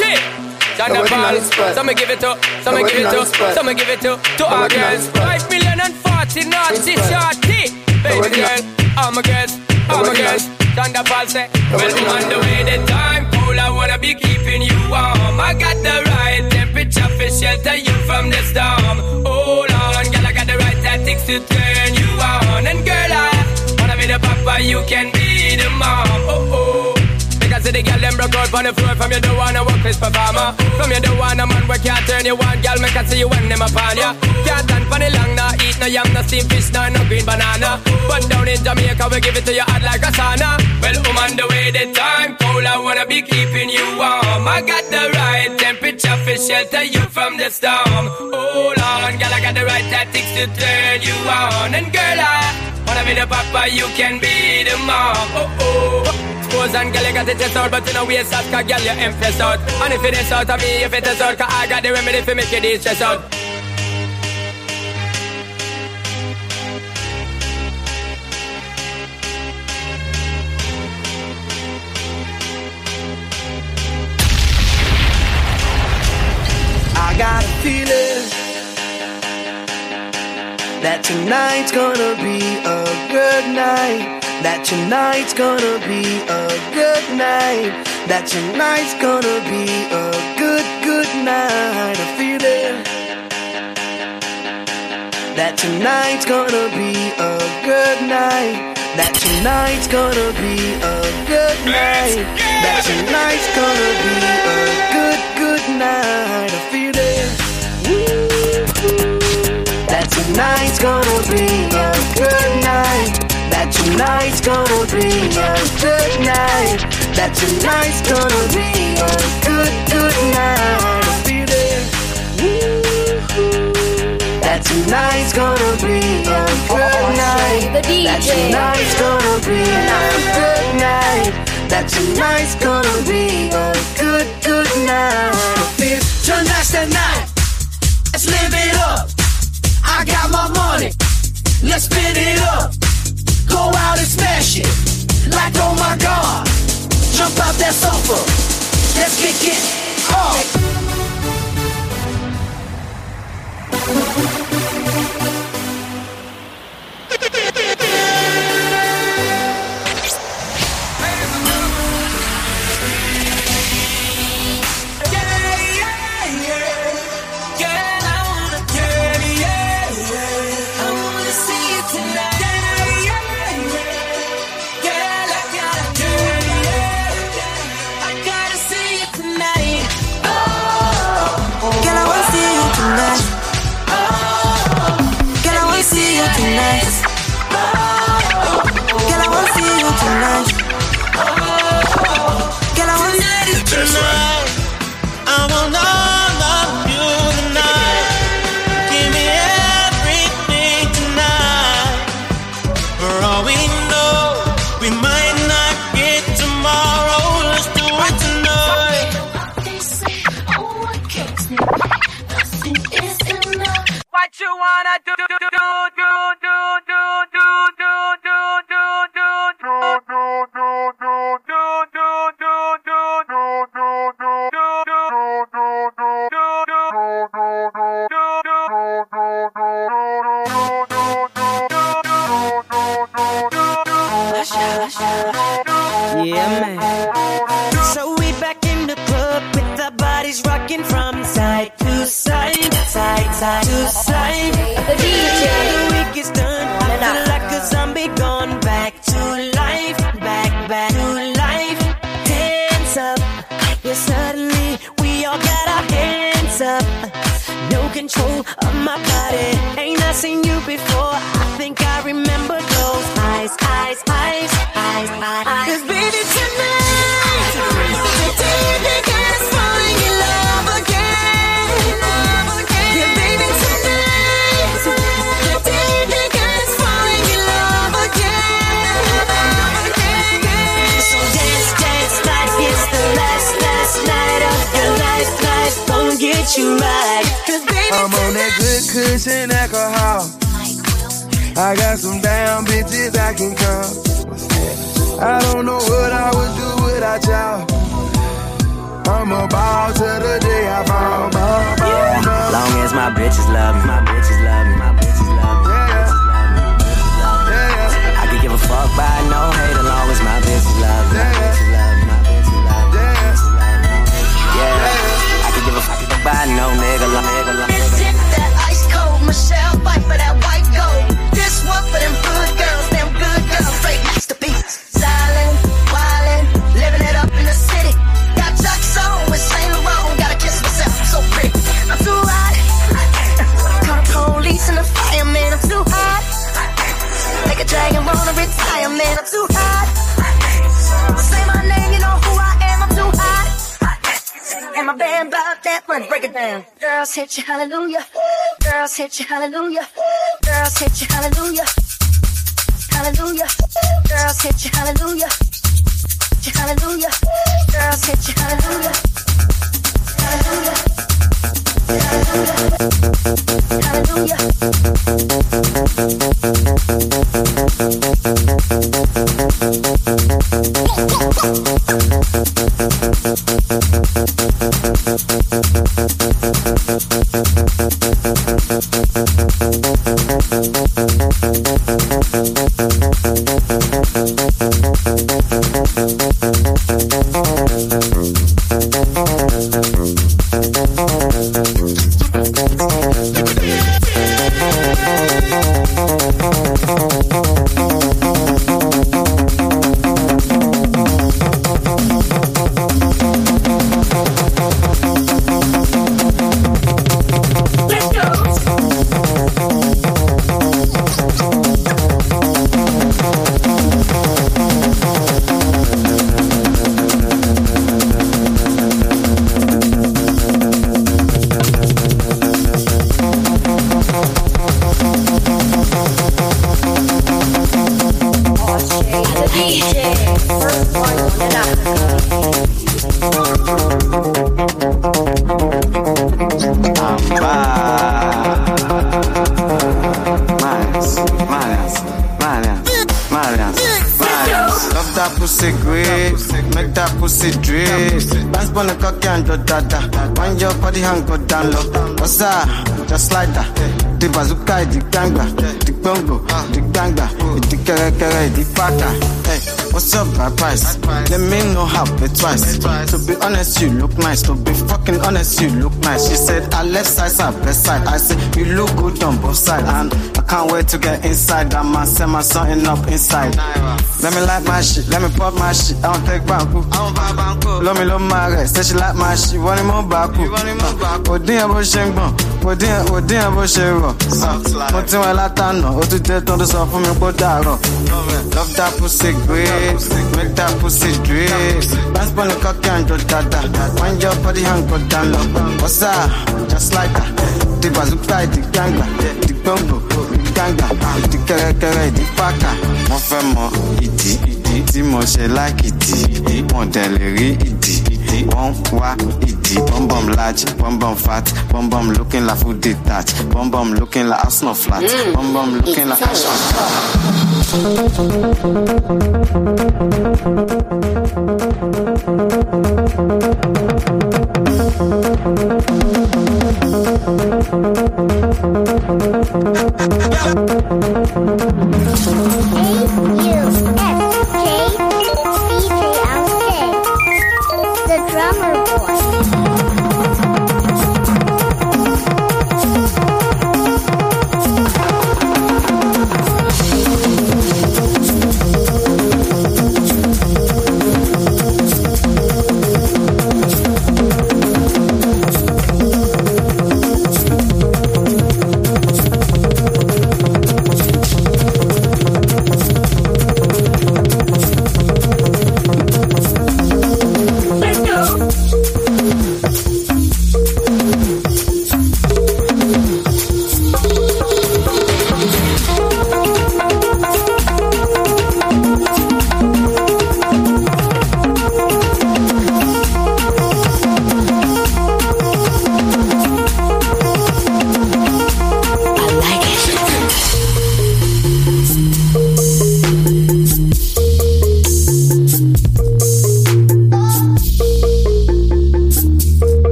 S4: Some give it up, some give it up, some give it up to our girls. 5 million and 40 naughty shorty. Baby girl, I'm a girl, I'm a girl. Thunder Paul say, well, I'm on the way, the time cold, I wanna be keeping you warm. I got the right temperature for shelter you from the storm. Hold on, girl, I got the right tactics to turn you on. And girl, I wanna be the papa, you can be the mom. Oh, oh. Because the girl them broke out on the floor. From you don't wanna work this performer. From you don't wanna man where can't turn you on. Girl, make I see you when them upon ya. Can't stand for the long, nah eat no yam, no steamed fish, no green banana. But down in Jamaica we give it to you hot like a sauna. Well, I'm on the way, the time cold, I wanna be keeping you warm. I got the right temperature for shelter you from the storm. Hold on, girl, I got the right tactics to turn you on. And girl, I wanna be the papa, you can be the mom. Oh, oh. Suppose and girl, you got it just out, but you know we out, cause girl, you impress out. And if it is out of me, if it is out, cause I got the remedy for make you de-stress out.
S5: I got a feeling that tonight's gonna be a good night. That tonight's gonna be a good night. That tonight's gonna be a good, good night. I feel it. That tonight's gonna be a good night. That tonight's gonna be a good night. That tonight's gonna be a good, good night. I feel it. That tonight's gonna be a good night. That tonight's gonna be a good night. That tonight's gonna be a good, good night. I feel it. That tonight's gonna be a good night. That tonight's gonna be a good night. That tonight's gonna be a good, good night.
S22: Tonight's the night. Let's live it up. I got my money. Let's spin it up. Go out and smash it. Like, oh my God. Jump out that sofa. Let's kick it off.
S5: So we back in the club with our bodies rocking from side to
S22: to side, to side. The week is done. I feel like a zombie gone back to life, back to life. Hands up, yeah, suddenly we all got our hands up. No control of my body. Ain't I seen you before? I think I remember those eyes. 'Cause baby tonight, the day you think I was falling in love again. Yeah, baby tonight, the day you think I was falling in love again. So dance like it's the last night of your life. Gonna get you right. 'Cause baby
S9: I'm on that good cushion alcohol. I got some damn bitches I can call. I don't know what I would do without y'all. I'm a ball till the day I fall.
S5: Long as my bitches love me, my bitches love me, my bitches love me, my bitches love me, my bitches love me. I could give a fuck by no hate as long as my bitches love me, my bitches love me, my bitches love me, my bitches love me. Yeah, I could give a fuck by no nigga,
S22: Is it that ice cold Michelle fight for that white gold? This one for them good girls, straight masterpieces. Silent, wildin', living it up in the city. Got Chuck's on with Saint Laurent, gotta kiss myself, I'm so pretty. I'm too hot. Call the police and the fireman, I'm too hot. Make a dragon wanna retire, man, I'm too hot. Say my name, you know who I am, I'm too hot. And my band bought that money, break it down. Girls hit you, hallelujah. Girls hit you, hallelujah. Girls hit you, hallelujah. Hallelujah. Girls hit you, hallelujah. Hallelujah. Girls hit you, hallelujah. Hallelujah. Hallelujah.
S1: Just like that, the bazooka, the ganga, the bongo, the ganga, the kere, the pata. Hey, what's up, my price? Let me know how it twice. To be honest, you look nice. To be fucking honest, you look nice. She said, I left side, best side. I said, you look good on both sides. And I can't wait to get inside. I must send my something up inside. Let me like my shit, let me pop my shit. I don't take banku. Love me, love my rest. Say she like my shit, want him on baku. Odin bo shengbo, odin bo shero. Mo ti wa latana, o tu je ton to so fún mi po daro. Love that pussy great, make that pussy drip. Dance on the cocky and do dada. Wind your body and go down low. What's up? Just like that. The bazooka, the ganga, the bongo, the ganga, the kere, the paka. Mo fẹ́ mọ ìdí tí mo ṣe like ìdí. Wọ́n dẹ̀ lè rí ìdí. Wọ́n wá ìdí. Bum large, bum fat. Bum looking like food detached. Bum looking like Arsenal flat. Bum looking like Arsenal flat.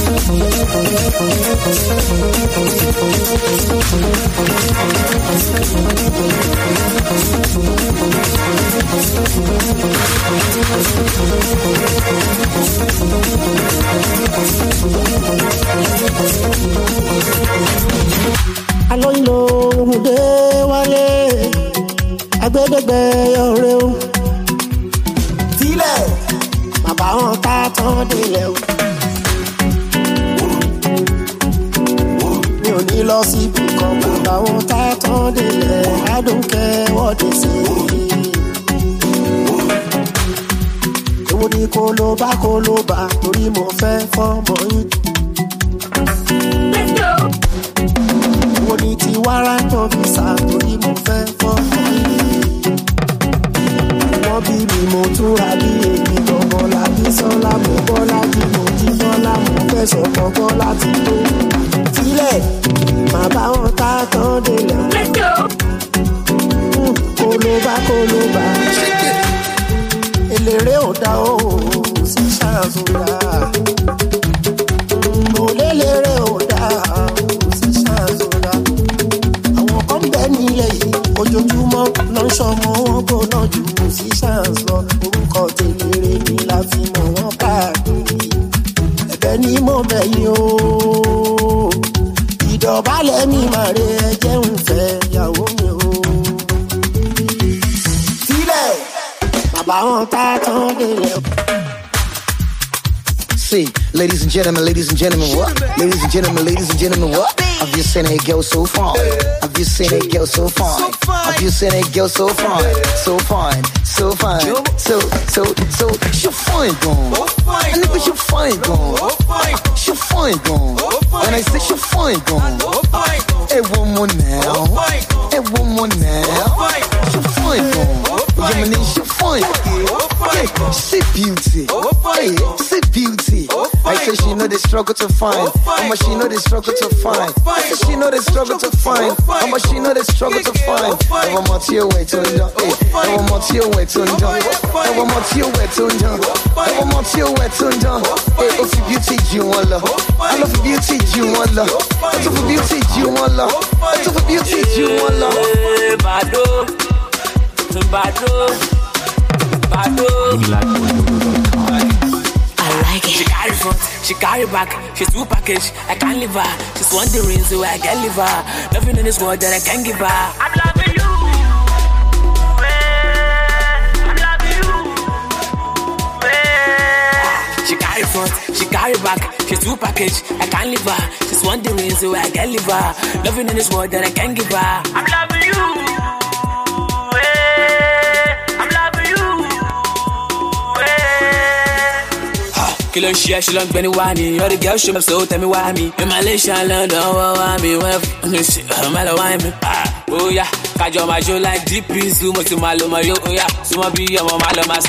S3: Àlọ́ ìlò òmùdé wálé agbẹ́dẹ́gbẹ́ ọ̀rẹ́ o. Tílẹ̀ bàbá wọn ká tán délẹ̀ o. Mi ò ní lọ síbi kan bàbá wọn ká tán délẹ̀ adúnkẹ́ wọ́dé sí i. Èwo ni kó ló bá torí mo fẹ́ fọ́mọ yín. Èwo ni ti wàrà tó fi sá torí mo fẹ́ fọ́mọ yín. Wọ́n bí mi mo túra bí èmi gbọ̀ngàn lábí sọ́lá mo bọ́lá bí mo jí bọ́lá mo fẹ́ sọ̀kọ̀ bọ́lá ti tó. Tílẹ̀ má bá wọn ká tán délẹ̀. Kó ló bá. Eléré ò dá o sí ṣàzúra. Mo léléré ò dá o sí ṣàzúra. Àwọn kan bẹ nílẹ̀ yìí ojoojúmọ́ ló ń ṣọmọ wọn kó náà jù sí ṣàzọ. Orúkọ tèléré ni la fi mọ̀ wọ́n káàkiri. Ẹ̀bẹ̀ ni mo bẹ̀ yín o. Ìdọ̀bálẹ̀ mi máa re ẹjẹ́ ń fẹ́ ìyàwó mi o. Sílẹ̀ bàbá wọn ká tán délẹ̀.
S10: See, ladies and gentlemen, what? Ladies and gentlemen, what? I've just seen a girl so fine. I've just seen a girl so fine. I've just seen a girl so fine. So fine. So, she fine gone. I nigga, she fine gone. She fine gone. When I say she fine gone. Hey, one more now. Hey, one more now. She fine gone. Yeah, my name, she fine. Yeah, she beauty. Hey, she beauty. I say she know the struggle to find. How much she know the struggle to find. I say she know the struggle to find. How much she know the struggle to find. I want more to your way to know. I want more to your way to know. I want more to your way to know. I want more to your way to know. Hey, oh, for beauty, you want love. I love for beauty, you want love. I love for beauty, you want love. I love for beauty, you want love.
S5: Bado. I like it. She carry front, she carry back. She's full package, I can't leave her. She's wondering so I can leave her. Nothing in this world that I can give her. I'm loving you. I'm loving you. She carry front, she carry back. She's full package, I can't leave her. She's wondering so I can leave her. Nothing in this world that I can give her. I'm loving you. Kilo share, she long 21. You're the girl, she up, so tell me why me. In Malaysia, London, why me? I'm all why me. Oh yeah, catch on my show like DP, sumo to Maloma, yo, oh yeah. Sumo be a Maloma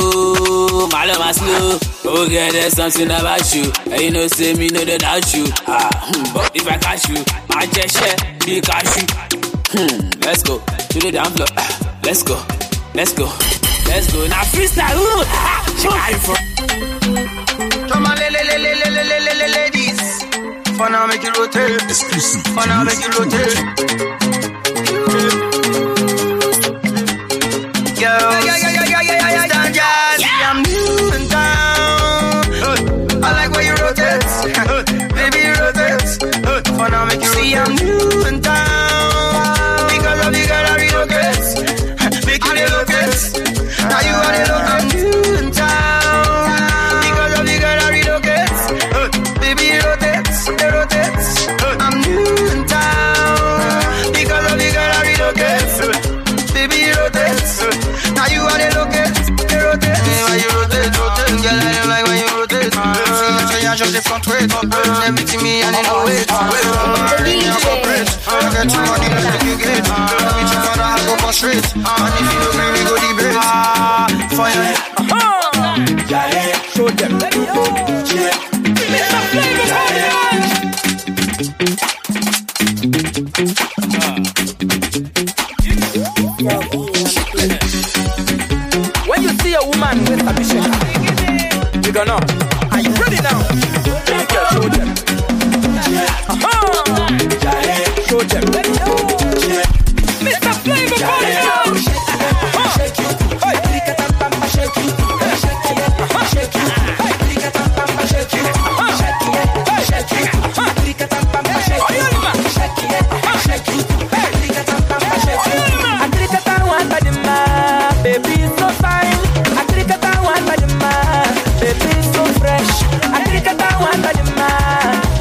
S5: slow. Oh yeah, there's something about you. And you know, say me, no, they doubt you. But if I catch you, I just share, be catch you. Let's go to the down floor. Let's go. Now freestyle, she carry for.
S23: Come on, ladies. For now, make it rotate. Exclusive. For now, make it rotate. Yeah. I'm new in town. I like where you rotate. Baby, rotate. For now, make it rotate. See, I'm new in town. Because of you, gotta relocate. Make it relocate. Now you are the look. I'm new in town. I'm new in town. Because of the girl I relocate. Baby, rotate. Now you are the locate. Rotate. Why you rotate? Girl, I don't like when you rotate. See, I just the front way. Everything me, I need no wait. I get too money, let you get. Let me check on I go for straight. And if you don't we go debate. Fire. Yeah, show them. Yeah.
S5: When you see a woman with a mission, you don't know. Are you ready now?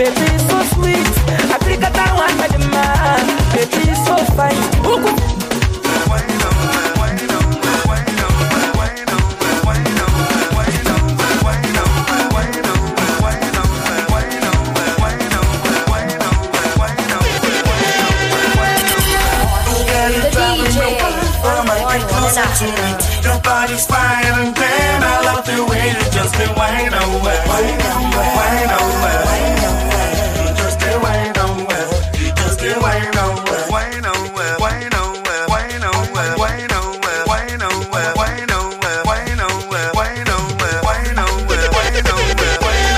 S5: baby so sweet. Africa that one with the man, baby so fine.
S22: Your body's fine and grand. I love the way you just been wine away. Wine away. You just been wine away. You just been wine away. Wine away. Wine away. Wine away. Wine away. Wine away. Wine away. Wine away. Wine away. Wine away. Wine away.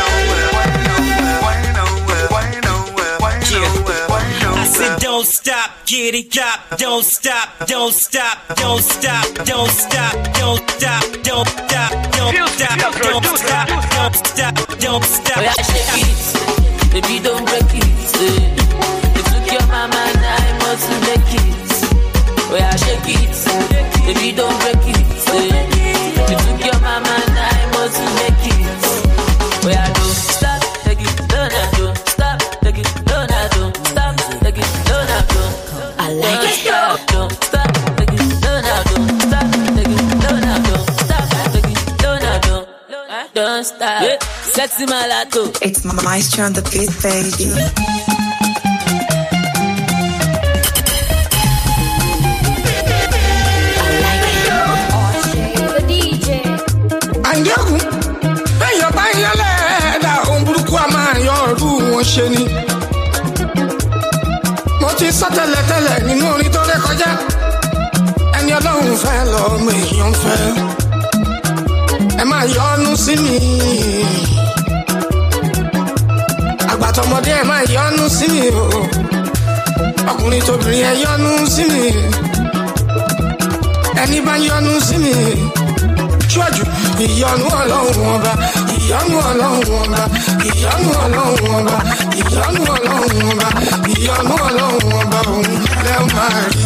S22: Wine away. Wine away.
S11: I said don't stop, get it up, don't stop, don't stop, don't stop, don't stop, don't stop, don't stop, don't stop, don't stop, don't stop, don't stop.
S12: Oh yeah, shake it, baby don't break it. You took your mama and I must make it. Oh yeah, shake it, baby don't break it. You took your mama and I must make it. Oh yeah, don't stop, take it, don't stop, take it, don't stop, take it, don't. I like it. Don't stop, take it, don't stop, take it, don't stop, take it, don't stop. Sexy malato.
S15: It's Maestro on the beat, baby.
S19: The DJ.
S17: Andiagu, eyo ba yele da omburuku ama yoru won se ni. Mo ti sọ tẹ́lẹ̀ nínú orin tó ré kọjá. Ẹni Ọlọ́run fẹ́ lọ́mọ èèyàn fẹ́. Ẹ máa yọ́nú sí mi. Àgbàtọ̀mọdé ẹ máa yọ́nú sí mi o. Ọkùnrin tóbìnrin ẹ yọ́nú sí mi. Ẹni bá yọ́nú sí mi. Ṣọ́jú ìyọ́nú Ọlọ́run ọba, ìyọ́nú Ọlọ́run ọba, ìyọ́nú Ọlọ́run ọba, ìyọ́nú Ọlọ́run ọba, ìyọ́nú Ọlọ́run ọba òun lẹ́ máa rí.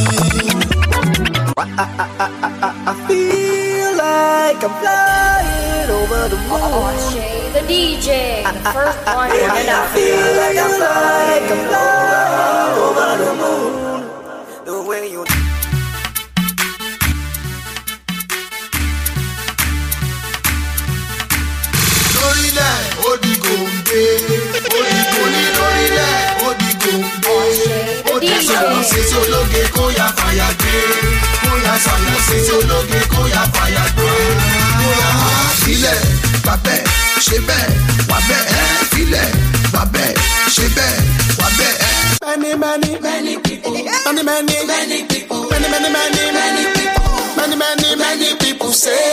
S5: I feel like I'm flying over the moon.
S19: The DJ, the first one.
S5: I feel like I'm flying over the moon. The way you.
S9: Lórílẹ̀ ó di gòǹgbé, ó di gòní lórílẹ̀ ó di gòǹgbé. Ó di sọ̀rọ̀ ṣèṣe ológe kó yá fàyà gbé. Kó yá sọ̀rọ̀ ṣèṣe ológe kó yá fàyà gbé. Kó yá sílẹ̀ wà bẹ́ẹ̀ ṣe bẹ́ẹ̀ wà bẹ́ẹ̀ sílẹ̀ wà bẹ́ẹ̀ ṣe bẹ́ẹ̀ wà bẹ́ẹ̀.
S17: Many people, many people, many people say.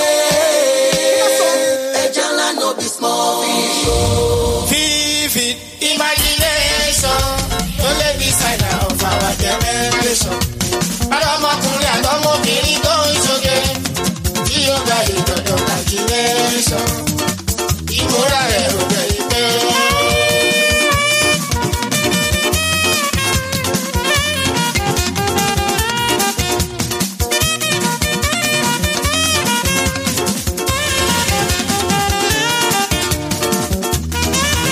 S22: Ejala no be small fish.
S17: Vivid imagination, only designer of our generation. Ọlọ́mọkùnrin àtọmọbìnrin tó ń ṣoge, tí ó gba ìdọ̀dọ̀ calculation. Ìmúra rẹ̀ ò bẹ̀ ìpẹ́.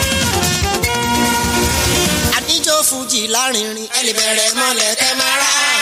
S22: Fújì lárinrin ẹ lè bẹ̀rẹ̀ mọ́lẹ̀ kẹ́ máa rà.